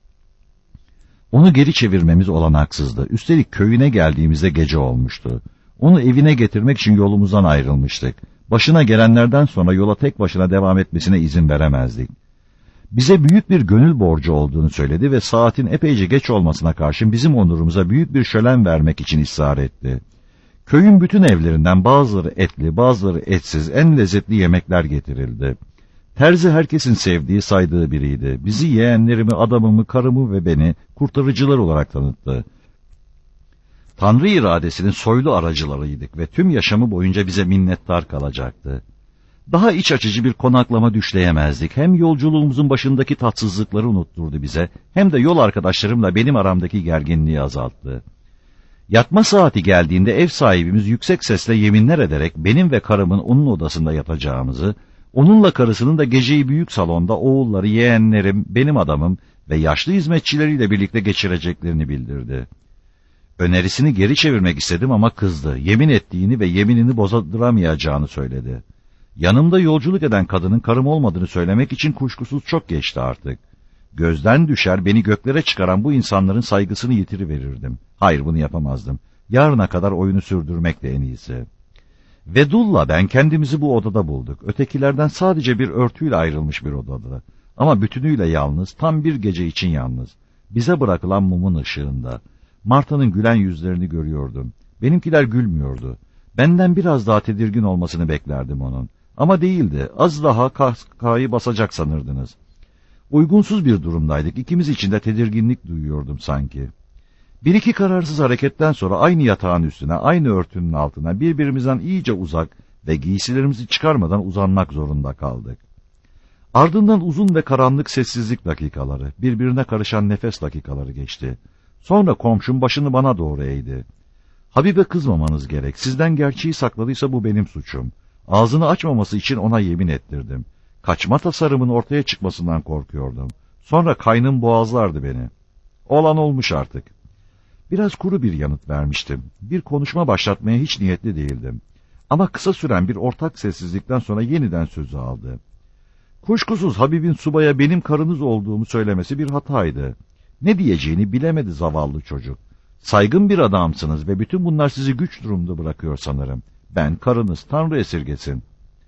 Onu geri çevirmemiz olanaksızdı. Üstelik köyüne geldiğimizde gece olmuştu. Onu evine getirmek için yolumuzdan ayrılmıştık. Başına gelenlerden sonra yola tek başına devam etmesine izin veremezdik. Bize büyük bir gönül borcu olduğunu söyledi ve saatin epeyce geç olmasına karşın bizim onurumuza büyük bir şölen vermek için ısrar etti. Köyün bütün evlerinden bazıları etli, bazıları etsiz, en lezzetli yemekler getirildi. Terzi herkesin sevdiği, saydığı biriydi. Bizi yeğenlerimi, adamımı, karımı ve beni kurtarıcılar olarak tanıttı. Tanrı iradesinin soylu aracılarıydık ve tüm yaşamı boyunca bize minnettar kalacaktı. Daha iç açıcı bir konaklama düşleyemezdik. Hem yolculuğumuzun başındaki tatsızlıkları unutturdu bize, hem de yol arkadaşlarımla benim aramdaki gerginliği azalttı. Yatma saati geldiğinde ev sahibimiz yüksek sesle yeminler ederek benim ve karımın onun odasında yatacağımızı, onunla karısının da geceyi büyük salonda oğulları, yeğenlerim, benim adamım ve yaşlı hizmetçileriyle birlikte geçireceklerini bildirdi. Önerisini geri çevirmek istedim ama kızdı. Yemin ettiğini ve yeminini bozdıramayacağını söyledi. Yanımda yolculuk eden kadının karım olmadığını söylemek için kuşkusuz çok geçti artık. Gözden düşer, beni göklere çıkaran bu insanların saygısını yitiriverirdim. Hayır, bunu yapamazdım. Yarına kadar oyunu sürdürmek de en iyisi. Vedul'la ben kendimizi bu odada bulduk. Ötekilerden sadece bir örtüyle ayrılmış bir odada. Ama bütünüyle yalnız, tam bir gece için yalnız. Bize bırakılan mumun ışığında. Marta'nın gülen yüzlerini görüyordum. Benimkiler gülmüyordu. Benden biraz daha tedirgin olmasını beklerdim onun. Ama değildi. Az daha kahkahayı basacak sanırdınız. Uygunsuz bir durumdaydık. İkimiz için de tedirginlik duyuyordum sanki. Bir iki kararsız hareketten sonra aynı yatağın üstüne, aynı örtünün altına birbirimizden iyice uzak ve giysilerimizi çıkarmadan uzanmak zorunda kaldık. Ardından uzun ve karanlık sessizlik dakikaları, birbirine karışan nefes dakikaları geçti. Sonra komşum başını bana doğru eğdi. Habibe, kızmamanız gerek. Sizden gerçeği sakladıysa bu benim suçum. Ağzını açmaması için ona yemin ettirdim. Kaçma tasarımın ortaya çıkmasından korkuyordum. Sonra kaynım boğazlardı beni. Olan olmuş artık. Biraz kuru bir yanıt vermiştim. Bir konuşma başlatmaya hiç niyetli değildim. Ama kısa süren bir ortak sessizlikten sonra yeniden sözü aldı. Kuşkusuz Habib'in subaya benim karınız olduğumu söylemesi bir hataydı. Ne diyeceğini bilemedi zavallı çocuk. Saygın bir adamsınız ve bütün bunlar sizi güç durumda bırakıyor sanırım. Ben karınız, Tanrı esirgesin.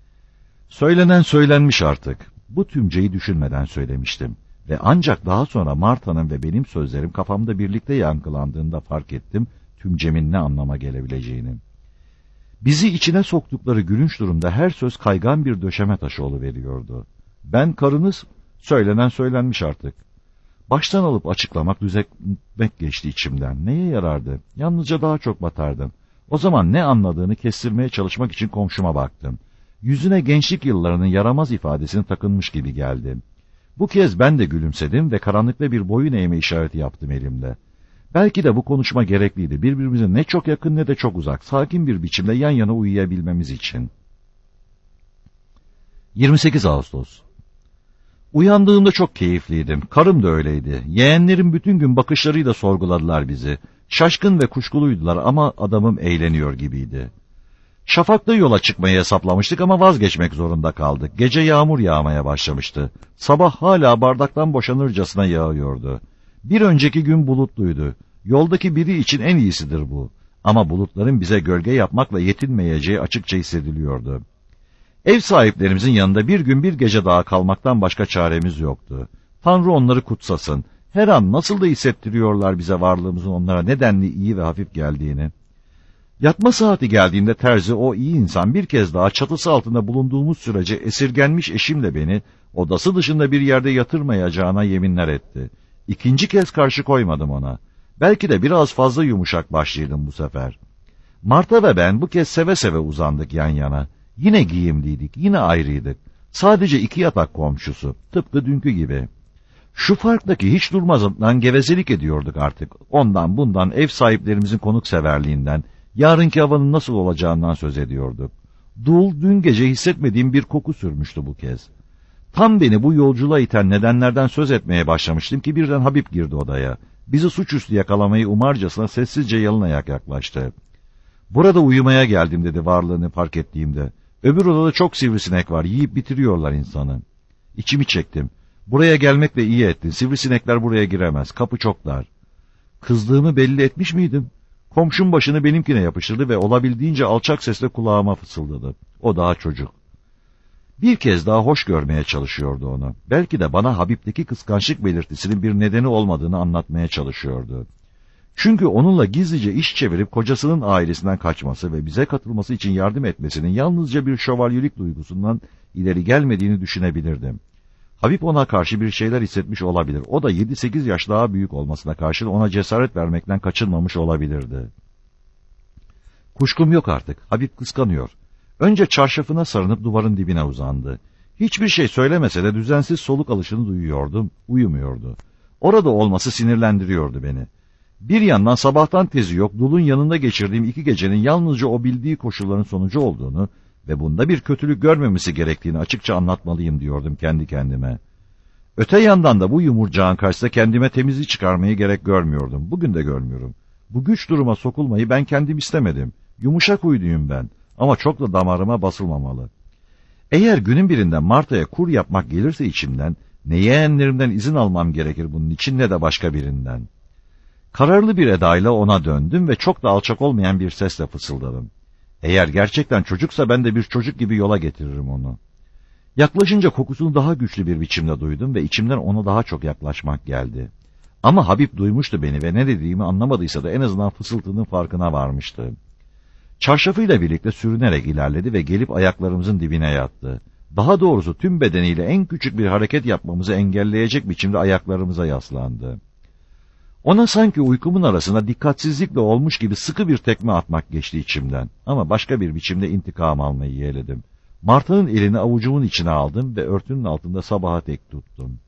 Söylenen söylenmiş artık. Bu tümceyi düşünmeden söylemiştim. Ve ancak daha sonra Marta'nın ve benim sözlerim kafamda birlikte yankılandığında fark ettim tümcemin ne anlama gelebileceğini. Bizi içine soktukları gülünç durumda her söz kaygan bir döşeme taşı oluveriyordu. Ben karınız, söylenen söylenmiş artık. Baştan alıp açıklamak, düzeltmek geçti içimden. Neye yarardı? Yalnızca daha çok batardım. O zaman ne anladığını kestirmeye çalışmak için komşuma baktım. Yüzüne gençlik yıllarının yaramaz ifadesini takınmış gibi geldi. Bu kez ben de gülümsedim ve karanlıkta bir boyun eğme işareti yaptım elimle. Belki de bu konuşma gerekliydi. Birbirimize ne çok yakın ne de çok uzak, sakin bir biçimde yan yana uyuyabilmemiz için. 28 Ağustos. Uyandığımda çok keyifliydim. Karım da öyleydi. Yeğenlerim bütün gün bakışlarıyla sorguladılar bizi. Şaşkın ve kuşkuluydular ama adamım eğleniyor gibiydi. Şafakta yola çıkmayı hesaplamıştık ama vazgeçmek zorunda kaldık. Gece yağmur yağmaya başlamıştı. Sabah hala bardaktan boşanırcasına yağıyordu. Bir önceki gün bulutluydu. Yoldaki biri için en iyisidir bu. Ama bulutların bize gölge yapmakla yetinmeyeceği açıkça hissediliyordu. Ev sahiplerimizin yanında bir gün bir gece daha kalmaktan başka çaremiz yoktu. Tanrı onları kutsasın. Her an nasıl da hissettiriyorlar bize varlığımızın onlara nedenli iyi ve hafif geldiğini. Yatma saati geldiğinde terzi, o iyi insan, bir kez daha çatısı altında bulunduğumuz sürece esirgenmiş eşimle beni odası dışında bir yerde yatırmayacağına yeminler etti. İkinci kez karşı koymadım ona. Belki de biraz fazla yumuşak başlıydım bu sefer. Marta ve ben bu kez seve seve uzandık yan yana. Yine giyimliydik, yine ayrıydık. Sadece iki yatak komşusu, tıpkı dünkü gibi. Şu farktaki hiç durmadan gevezelik ediyorduk artık. Ondan bundan, ev sahiplerimizin konukseverliğinden, yarınki havanın nasıl olacağından söz ediyorduk. Dul, dün gece hissetmediğim bir koku sürmüştü bu kez. Tam beni bu yolculuğa iten nedenlerden söz etmeye başlamıştım ki birden Habib girdi odaya. Bizi suçüstü yakalamayı umarcasına sessizce yalın yaklaştı. Burada uyumaya geldim dedi varlığını fark ettiğimde. Öbür odada çok sivrisinek var, yiyip bitiriyorlar insanı. İçimi çektim. Buraya gelmekle iyi ettin, sivrisinekler buraya giremez, kapı çok dar. Kızdığımı belli etmiş miydim? Komşum başını benimkine yapıştırdı ve olabildiğince alçak sesle kulağıma fısıldadı. O daha çocuk. Bir kez daha hoş görmeye çalışıyordu onu. Belki de bana Habib'deki kıskançlık belirtisinin bir nedeni olmadığını anlatmaya çalışıyordu. Çünkü onunla gizlice iş çevirip kocasının ailesinden kaçması ve bize katılması için yardım etmesinin yalnızca bir şövalyelik duygusundan ileri gelmediğini düşünebilirdim. Habib ona karşı bir şeyler hissetmiş olabilir. O da 7-8 yaş daha büyük olmasına karşın ona cesaret vermekten kaçınmamış olabilirdi. Kuşkum yok artık. Habib kıskanıyor. Önce çarşafına sarınıp duvarın dibine uzandı. Hiçbir şey söylemese de düzensiz soluk alışını duyuyordum, uyumuyordu. Orada olması sinirlendiriyordu beni. Bir yandan sabahtan tezi yok, dulun yanında geçirdiğim 2 gecenin yalnızca o bildiği koşulların sonucu olduğunu ve bunda bir kötülük görmemesi gerektiğini açıkça anlatmalıyım diyordum kendi kendime. Öte yandan da bu yumurcağın karşısında kendime temizliği çıkarmayı gerek görmüyordum. Bugün de görmüyorum. Bu güç duruma sokulmayı ben kendim istemedim. Yumuşak huyluyum ben ama çok da damarıma basılmamalı. Eğer günün birinde Marta'ya kur yapmak gelirse içimden, ne yeğenlerimden izin almam gerekir bunun için ne de başka birinden. Kararlı bir edayla ona döndüm ve çok da alçak olmayan bir sesle fısıldadım. Eğer gerçekten çocuksa ben de bir çocuk gibi yola getiririm onu. Yaklaşınca kokusunu daha güçlü bir biçimde duydum ve içimden ona daha çok yaklaşmak geldi. Ama Habib duymuştu beni ve ne dediğimi anlamadıysa da en azından fısıltının farkına varmıştı. Çarşafıyla birlikte sürünerek ilerledi ve gelip ayaklarımızın dibine yattı. Daha doğrusu tüm bedeniyle en küçük bir hareket yapmamızı engelleyecek biçimde ayaklarımıza yaslandı. Ona sanki uykumun arasında dikkatsizlikle olmuş gibi sıkı bir tekme atmak geçti içimden. Ama başka bir biçimde intikam almayı yeğledim. Marta'nın elini avucumun içine aldım ve örtünün altında sabaha tek tuttum.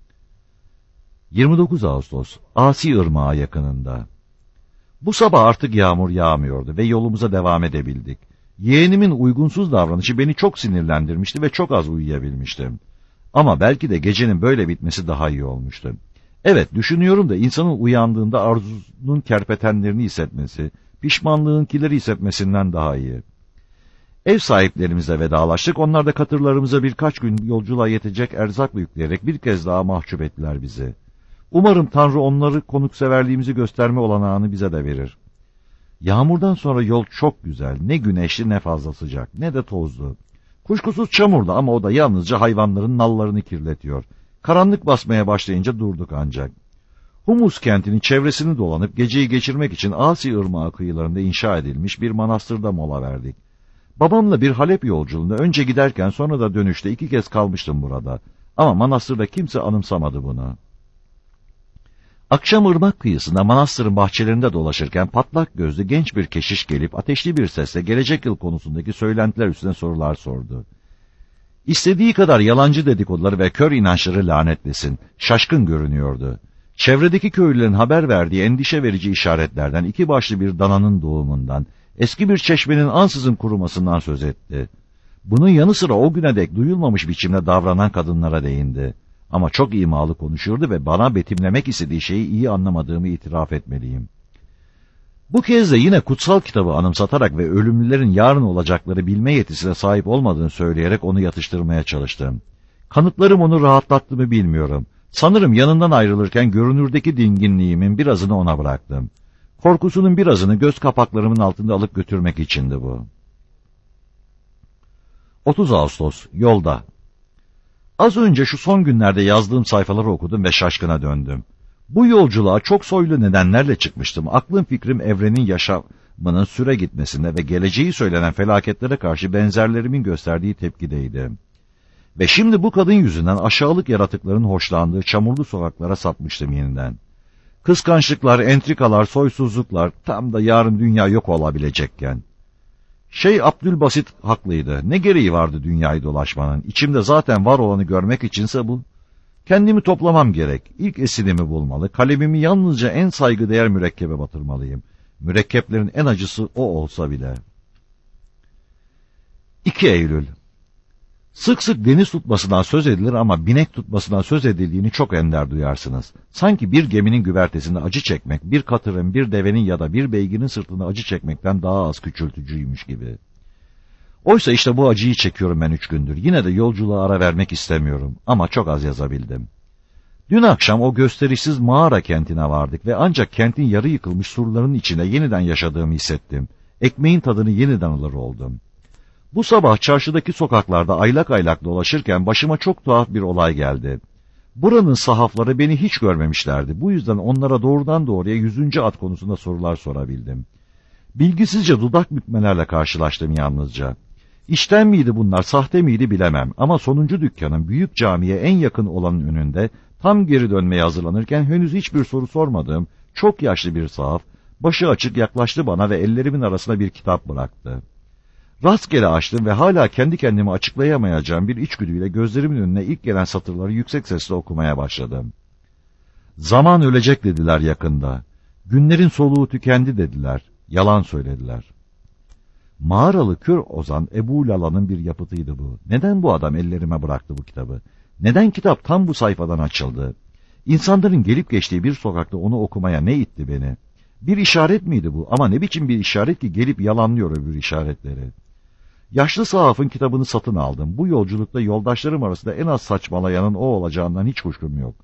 29 Ağustos, Asi Irmağı yakınında. Bu sabah artık yağmur yağmıyordu ve yolumuza devam edebildik. Yeğenimin uygunsuz davranışı beni çok sinirlendirmişti ve çok az uyuyabilmiştim. Ama belki de gecenin böyle bitmesi daha iyi olmuştu. Evet, düşünüyorum da insanın uyandığında arzunun kerpetenlerini hissetmesi, pişmanlığın kileri hissetmesinden daha iyi. Ev sahiplerimizle vedalaştık, onlar da katırlarımıza birkaç gün yolculuğa yetecek erzak yükleyerek bir kez daha mahcup ettiler bizi. Umarım Tanrı onları konukseverliğimizi gösterme olanağını bize de verir. Yağmurdan sonra yol çok güzel, ne güneşli ne fazla sıcak, ne de tozlu. Kuşkusuz çamurlu ama o da yalnızca hayvanların nallarını kirletiyor. Karanlık basmaya başlayınca durduk ancak. Humus kentinin çevresini dolanıp geceyi geçirmek için Asi Irmağı kıyılarında inşa edilmiş bir manastırda mola verdik. Babamla bir Halep yolculuğunda önce giderken sonra da dönüşte 2 kez kalmıştım burada. Ama manastırda kimse anımsamadı bunu. Akşam ırmak kıyısında manastırın bahçelerinde dolaşırken patlak gözlü genç bir keşiş gelip ateşli bir sesle gelecek yıl konusundaki söylentiler üstüne sorular sordu. İstediği kadar yalancı dedikoduları ve kör inançları lanetlesin, şaşkın görünüyordu. Çevredeki köylülerin haber verdiği endişe verici işaretlerden, iki başlı bir dananın doğumundan, eski bir çeşmenin ansızın kurumasından söz etti. Bunun yanı sıra o güne dek duyulmamış biçimde davranan kadınlara değindi. Ama çok imalı konuşuyordu ve bana betimlemek istediği şeyi iyi anlamadığımı itiraf etmeliyim. Bu kez de yine kutsal kitabı anımsatarak ve ölümlülerin yarın olacakları bilme yetisine sahip olmadığını söyleyerek onu yatıştırmaya çalıştım. Kanıtlarım onu rahatlattı mı bilmiyorum. Sanırım yanından ayrılırken görünürdeki dinginliğimin birazını ona bıraktım. Korkusunun birazını göz kapaklarımın altında alıp götürmek içindi bu. 30 Ağustos, yolda. Az önce şu son günlerde yazdığım sayfaları okudum ve şaşkına döndüm. Bu yolculuğa çok soylu nedenlerle çıkmıştım. Aklım fikrim evrenin yaşamının süre gitmesine ve geleceği söylenen felaketlere karşı benzerlerimin gösterdiği tepkideydi. Ve şimdi bu kadın yüzünden aşağılık yaratıkların hoşlandığı çamurlu sokaklara sapmıştım yeniden. Kıskançlıklar, entrikalar, soysuzluklar, tam da yarın dünya yok olabilecekken. Abdülbasit haklıydı. Ne gereği vardı dünyayı dolaşmanın? İçimde zaten var olanı görmek içinse bu. Kendimi toplamam gerek. İlk esinimi bulmalı. Kalemimi yalnızca en saygıdeğer mürekkebe batırmalıyım. Mürekkeplerin en acısı o olsa bile. 2 Eylül. Sık sık deniz tutmasından söz edilir ama binek tutmasından söz edildiğini çok ender duyarsınız. Sanki bir geminin güvertesinde acı çekmek, bir katırın, bir devenin ya da bir beygirin sırtında acı çekmekten daha az küçültücüymüş gibi. Oysa işte bu acıyı çekiyorum ben 3 gündür. Yine de yolculuğa ara vermek istemiyorum ama çok az yazabildim. Dün akşam o gösterişsiz mağara kentine vardık ve ancak kentin yarı yıkılmış surların içinde yeniden yaşadığımı hissettim. Ekmeğin tadını yeniden alır oldum. Bu sabah çarşıdaki sokaklarda aylak aylak dolaşırken başıma çok tuhaf bir olay geldi. Buranın sahafları beni hiç görmemişlerdi. Bu yüzden onlara doğrudan doğruya 100. at konusunda sorular sorabildim. Bilgisizce dudak bükmelerle karşılaştım yalnızca. İşten miydi bunlar, sahte miydi bilemem ama sonuncu dükkanın büyük camiye en yakın olanın önünde tam geri dönmeye hazırlanırken henüz hiçbir soru sormadığım çok yaşlı bir sahaf, başı açık yaklaştı bana ve ellerimin arasına bir kitap bıraktı. Rastgele açtım ve hala kendi kendime açıklayamayacağım bir içgüdüyle gözlerimin önüne ilk gelen satırları yüksek sesle okumaya başladım. Zaman ölecek dediler yakında. Günlerin soluğu tükendi dediler. Yalan söylediler. Mağaralı kör ozan Ebu Lala'nın bir yapıtıydı bu. Neden bu adam ellerime bıraktı bu kitabı? Neden kitap tam bu sayfadan açıldı? İnsanların gelip geçtiği bir sokakta onu okumaya ne itti beni? Bir işaret miydi bu? Ama ne biçim bir işaret ki gelip yalanlıyor öbür işaretleri? Yaşlı sahafın kitabını satın aldım. Bu yolculukta yoldaşlarım arasında en az saçmalayanın o olacağından hiç kuşkum yok.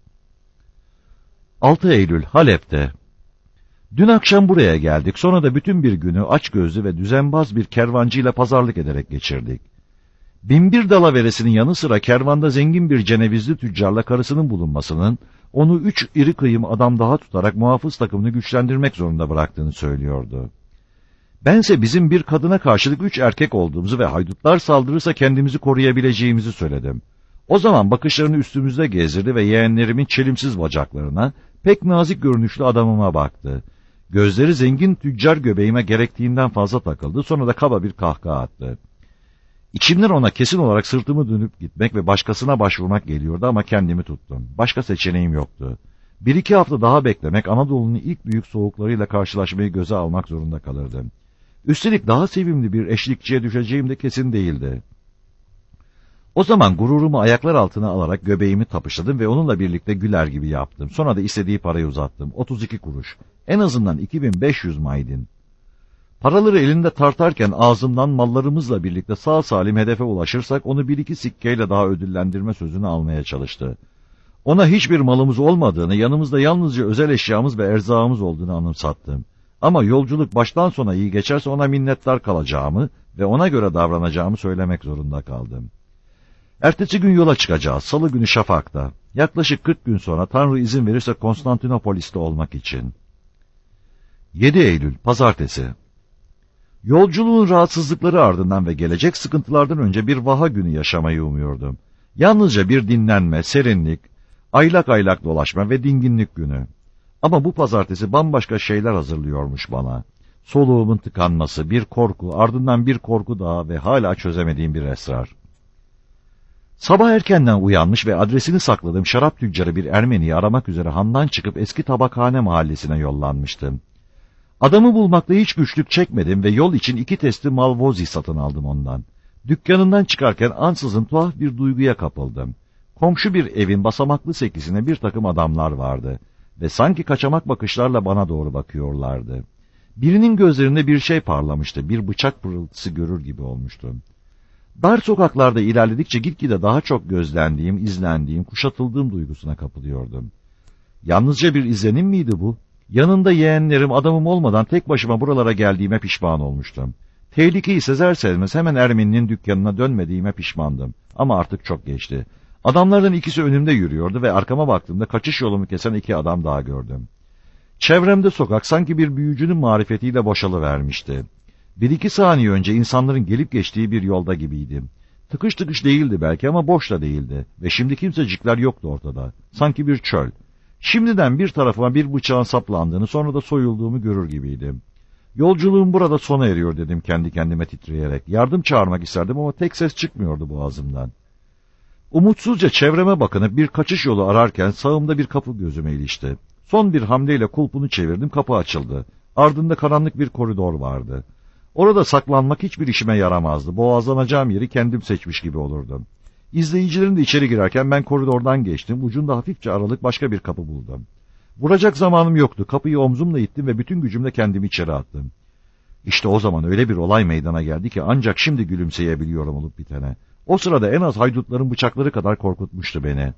6 Eylül, Halep'te. Dün akşam buraya geldik. Sonra da bütün bir günü açgözlü ve düzenbaz bir kervancıyla pazarlık ederek geçirdik. Binbir dalaveresinin yanı sıra kervanda zengin bir Cenevizli tüccarla karısının bulunmasının onu 3 iri kıyım adam daha tutarak muhafız takımını güçlendirmek zorunda bıraktığını söylüyordu. Bense bizim bir kadına karşılık 3 erkek olduğumuzu ve haydutlar saldırırsa kendimizi koruyabileceğimizi söyledim. O zaman bakışlarını üstümüzde gezdirdi ve yeğenlerimin çelimsiz bacaklarına, pek nazik görünüşlü adamıma baktı. Gözleri zengin tüccar göbeğime gerektiğinden fazla takıldı, sonra da kaba bir kahkaha attı. İçimden ona kesin olarak sırtımı dönüp gitmek ve başkasına başvurmak geliyordu ama kendimi tuttum. Başka seçeneğim yoktu. 1-2 hafta daha beklemek, Anadolu'nun ilk büyük soğuklarıyla karşılaşmayı göze almak zorunda kalırdım. Üstelik daha sevimli bir eşlikçiye düşeceğim de kesin değildi. O zaman gururumu ayaklar altına alarak göbeğimi tapışladım ve onunla birlikte güler gibi yaptım. Sonra da istediği parayı uzattım. 32 kuruş. En azından 2500 maydin. Paraları elinde tartarken ağzımdan mallarımızla birlikte sağ salim hedefe ulaşırsak onu 1-2 sikkeyle daha ödüllendirme sözünü almaya çalıştı. Ona hiçbir malımız olmadığını, yanımızda yalnızca özel eşyamız ve erzağımız olduğunu anımsattım. Ama yolculuk baştan sona iyi geçerse ona minnettar kalacağımı ve ona göre davranacağımı söylemek zorunda kaldım. Ertesi gün yola çıkacağız. Salı günü şafakta. Yaklaşık 40 gün sonra Tanrı izin verirse Konstantinopolis'te olmak için. 7 Eylül, Pazartesi. Yolculuğun rahatsızlıkları ardından ve gelecek sıkıntılardan önce bir vaha günü yaşamayı umuyordum. Yalnızca bir dinlenme, serinlik, aylak aylak dolaşma ve dinginlik günü. Ama bu pazartesi bambaşka şeyler hazırlıyormuş bana. Soluğumun tıkanması, bir korku, ardından bir korku daha ve hala çözemediğim bir esrar. Sabah erkenden uyanmış ve adresini sakladığım şarap tüccarı bir Ermeni'yi aramak üzere handan çıkıp eski tabakhane mahallesine yollanmıştım. Adamı bulmakta hiç güçlük çekmedim ve yol için 2 testi Malvozi satın aldım ondan. Dükkanından çıkarken ansızın tuhaf bir duyguya kapıldım. Komşu bir evin basamaklı sekisine bir takım adamlar vardı ve sanki kaçamak bakışlarla bana doğru bakıyorlardı. Birinin gözlerinde bir şey parlamıştı, bir bıçak pırıltısı görür gibi olmuştum. Dar sokaklarda ilerledikçe gitgide daha çok gözlendiğim, izlendiğim, kuşatıldığım duygusuna kapılıyordum. Yalnızca bir izlenim miydi bu? Yanında yeğenlerim, adamım olmadan tek başıma buralara geldiğime pişman olmuştum. Tehlikeyi sezer sezmez hemen Ermeni'nin dükkanına dönmediğime pişmandım. Ama artık çok geçti. Adamlardan ikisi önümde yürüyordu ve arkama baktığımda kaçış yolumu kesen 2 adam daha gördüm. Çevremde sokak sanki bir büyücünün marifetiyle boşalıvermişti. 1-2 saniye önce insanların gelip geçtiği bir yolda gibiydim. Tıkış tıkış değildi belki ama boş da değildi. Ve şimdi kimsecikler yoktu ortada. Sanki bir çöl. Şimdiden bir tarafıma bir bıçağın saplandığını, sonra da soyulduğumu görür gibiydim. Yolculuğum burada sona eriyor dedim kendi kendime titreyerek. Yardım çağırmak isterdim ama tek ses çıkmıyordu boğazımdan. Umutsuzca çevreme bakınıp bir kaçış yolu ararken sağımda bir kapı gözüme ilişti. Son bir hamleyle kulpunu çevirdim, kapı açıldı. Ardında karanlık bir koridor vardı. Orada saklanmak hiçbir işime yaramazdı. Boğazlanacağım yeri kendim seçmiş gibi olurdum. İzleyicilerin de içeri girerken ben koridordan geçtim. Ucunda hafifçe aralık başka bir kapı buldum. Vuracak zamanım yoktu. Kapıyı omzumla ittim ve bütün gücümle kendimi içeri attım. İşte o zaman öyle bir olay meydana geldi ki ancak şimdi gülümseyebiliyorum olup bitene. O sırada en az haydutların bıçakları kadar korkutmuştu beni.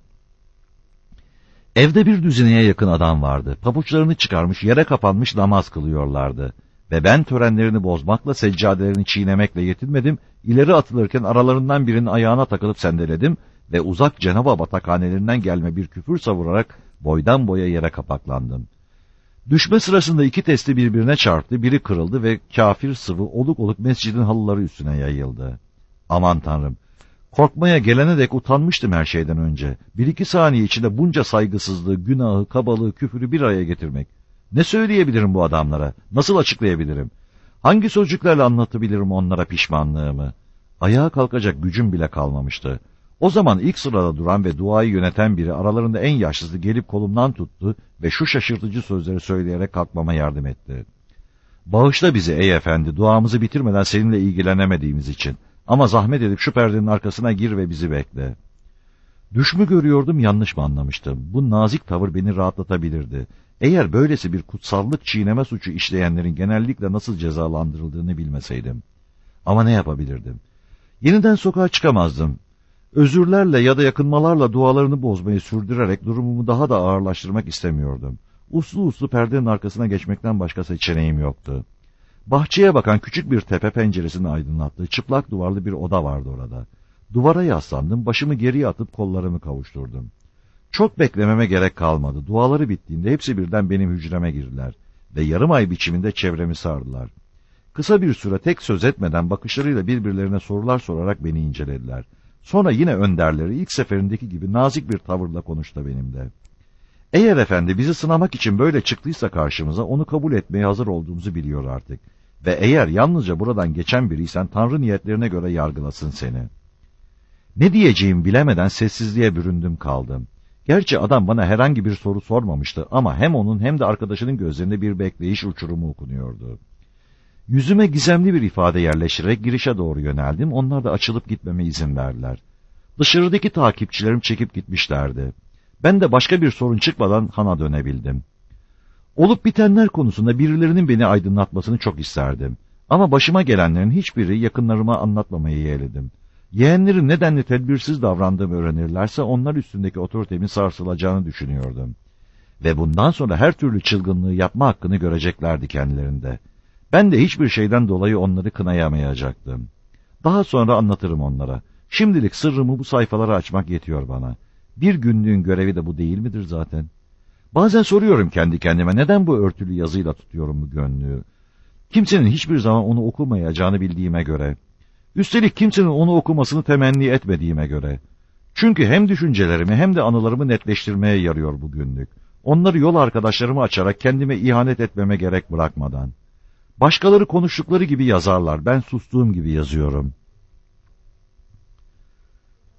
Evde bir düzineye yakın adam vardı. Pabuçlarını çıkarmış, yere kapanmış namaz kılıyorlardı. Ve ben törenlerini bozmakla, seccadelerini çiğnemekle yetinmedim, ileri atılırken aralarından birinin ayağına takılıp sendeledim ve uzak Cenova batakhanelerinden gelme bir küfür savurarak boydan boya yere kapaklandım. Düşme sırasında 2 testi birbirine çarptı, biri kırıldı ve kafir sıvı oluk oluk mescidin halıları üstüne yayıldı. Aman Tanrım! Korkmaya gelene dek utanmıştım her şeyden önce. 1-2 saniye içinde bunca saygısızlığı, günahı, kabalığı, küfürü bir araya getirmek. Ne söyleyebilirim bu adamlara? Nasıl açıklayabilirim? Hangi sözcüklerle anlatabilirim onlara pişmanlığımı? Ayağa kalkacak gücüm bile kalmamıştı. O zaman ilk sırada duran ve duayı yöneten biri aralarında en yaşlısı gelip kolumdan tuttu ve şu şaşırtıcı sözleri söyleyerek kalkmama yardım etti. Bağışla bizi ey efendi, duamızı bitirmeden seninle ilgilenemediğimiz için. Ama zahmet edip şu perdenin arkasına gir ve bizi bekle. Düş mü görüyordum, yanlış mı anlamıştım? Bu nazik tavır beni rahatlatabilirdi. Eğer böylesi bir kutsallık çiğneme suçu işleyenlerin genellikle nasıl cezalandırıldığını bilmeseydim. Ama ne yapabilirdim? Yeniden sokağa çıkamazdım. Özürlerle ya da yakınmalarla dualarını bozmayı sürdürerek durumumu daha da ağırlaştırmak istemiyordum. Uslu uslu perdenin arkasına geçmekten başka seçeneğim yoktu. Bahçeye bakan küçük bir tepe penceresini aydınlattığı çıplak duvarlı bir oda vardı orada. Duvara yaslandım, başımı geriye atıp kollarımı kavuşturdum. Çok beklememe gerek kalmadı. Duaları bittiğinde hepsi birden benim hücreme girdiler ve yarım ay biçiminde çevremi sardılar. Kısa bir süre tek söz etmeden bakışlarıyla birbirlerine sorular sorarak beni incelediler. Sonra yine önderleri ilk seferindeki gibi nazik bir tavırla konuştu benimle. Eğer efendi bizi sınamak için böyle çıktıysa karşımıza onu kabul etmeye hazır olduğumuzu biliyor artık. Ve eğer yalnızca buradan geçen biriysen Tanrı niyetlerine göre yargılasın seni. Ne diyeceğimi bilemeden sessizliğe büründüm kaldım. Gerçi adam bana herhangi bir soru sormamıştı ama hem onun hem de arkadaşının gözlerinde bir bekleyiş uçurumu okunuyordu. Yüzüme gizemli bir ifade yerleştirerek girişe doğru yöneldim. Onlar da açılıp gitmeme izin verdiler. Dışarıdaki takipçilerim çekip gitmişlerdi. Ben de başka bir sorun çıkmadan hana dönebildim. Olup bitenler konusunda birilerinin beni aydınlatmasını çok isterdim. Ama başıma gelenlerin hiçbiri yakınlarıma anlatmamayı yeğledim. Yeğenlerim nedenle tedbirsiz davrandığımı öğrenirlerse onlar üstündeki otoritemin sarsılacağını düşünüyordum. Ve bundan sonra her türlü çılgınlığı yapma hakkını göreceklerdi kendilerinde. Ben de hiçbir şeyden dolayı onları kınayamayacaktım. Daha sonra anlatırım onlara. Şimdilik sırrımı bu sayfalara açmak yetiyor bana. Bir günlüğün görevi de bu değil midir zaten? Bazen soruyorum kendi kendime neden bu örtülü yazıyla tutuyorum bu gönlüğü? Kimsenin hiçbir zaman onu okumayacağını bildiğime göre. Üstelik kimsenin onu okumasını temenni etmediğime göre. Çünkü hem düşüncelerimi hem de anılarımı netleştirmeye yarıyor bu günlük. Onları yol arkadaşlarımı açarak kendime ihanet etmeme gerek bırakmadan. Başkaları konuştukları gibi yazarlar, ben sustuğum gibi yazıyorum.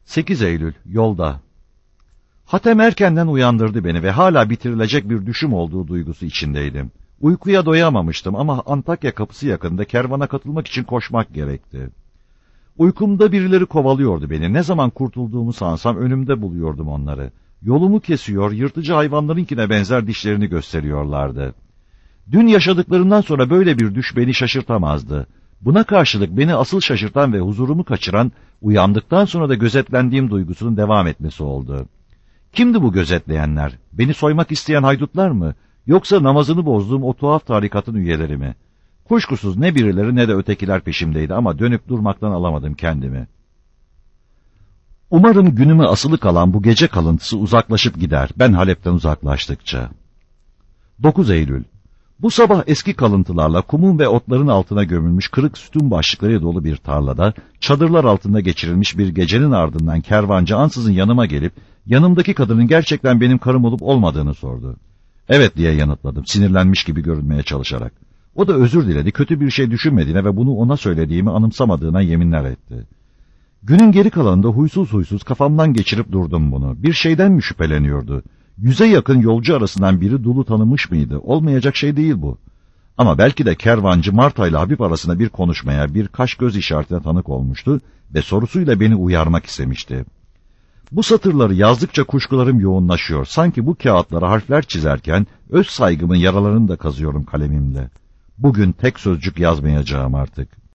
8 Eylül, yolda. Hatem erkenden uyandırdı beni ve hala bitirilecek bir düşüm olduğu duygusu içindeydim. Uykuya doyamamıştım ama Antakya kapısı yakında kervana katılmak için koşmak gerekti. Uykumda birileri kovalıyordu beni. Ne zaman kurtulduğumu sansam önümde buluyordum onları. Yolumu kesiyor, yırtıcı hayvanlarınkine benzer dişlerini gösteriyorlardı. Dün yaşadıklarımdan sonra böyle bir düş beni şaşırtamazdı. Buna karşılık beni asıl şaşırtan ve huzurumu kaçıran, uyandıktan sonra da gözetlendiğim duygusunun devam etmesi oldu. Kimdi bu gözetleyenler? Beni soymak isteyen haydutlar mı? Yoksa namazını bozduğum o tuhaf tarikatın üyeleri mi? Kuşkusuz ne birileri ne de ötekiler peşimdeydi ama dönüp durmaktan alamadım kendimi. Umarım günüme asılı kalan bu gece kalıntısı uzaklaşıp gider, ben Halep'ten uzaklaştıkça. 9 Eylül. Bu sabah eski kalıntılarla kumun ve otların altına gömülmüş kırık sütun başlıkları dolu bir tarlada, çadırlar altında geçirilmiş bir gecenin ardından kervancı ansızın yanıma gelip, yanımdaki kadının gerçekten benim karım olup olmadığını sordu. Evet diye yanıtladım, sinirlenmiş gibi görünmeye çalışarak. O da özür diledi, kötü bir şey düşünmediğine ve bunu ona söylediğimi anımsamadığına yeminler etti. Günün geri kalanında huysuz kafamdan geçirip durdum bunu. Bir şeyden mi şüpheleniyordu? 100'e yakın yolcu arasından biri Dul'u tanımış mıydı? Olmayacak şey değil bu. Ama belki de kervancı Marta ile Habib arasında bir konuşmaya, bir kaş göz işaretine tanık olmuştu ve sorusuyla beni uyarmak istemişti. Bu satırları yazdıkça kuşkularım yoğunlaşıyor. Sanki bu kağıtlara harfler çizerken öz saygımın yaralarını da kazıyorum kalemimle. Bugün tek sözcük yazmayacağım artık.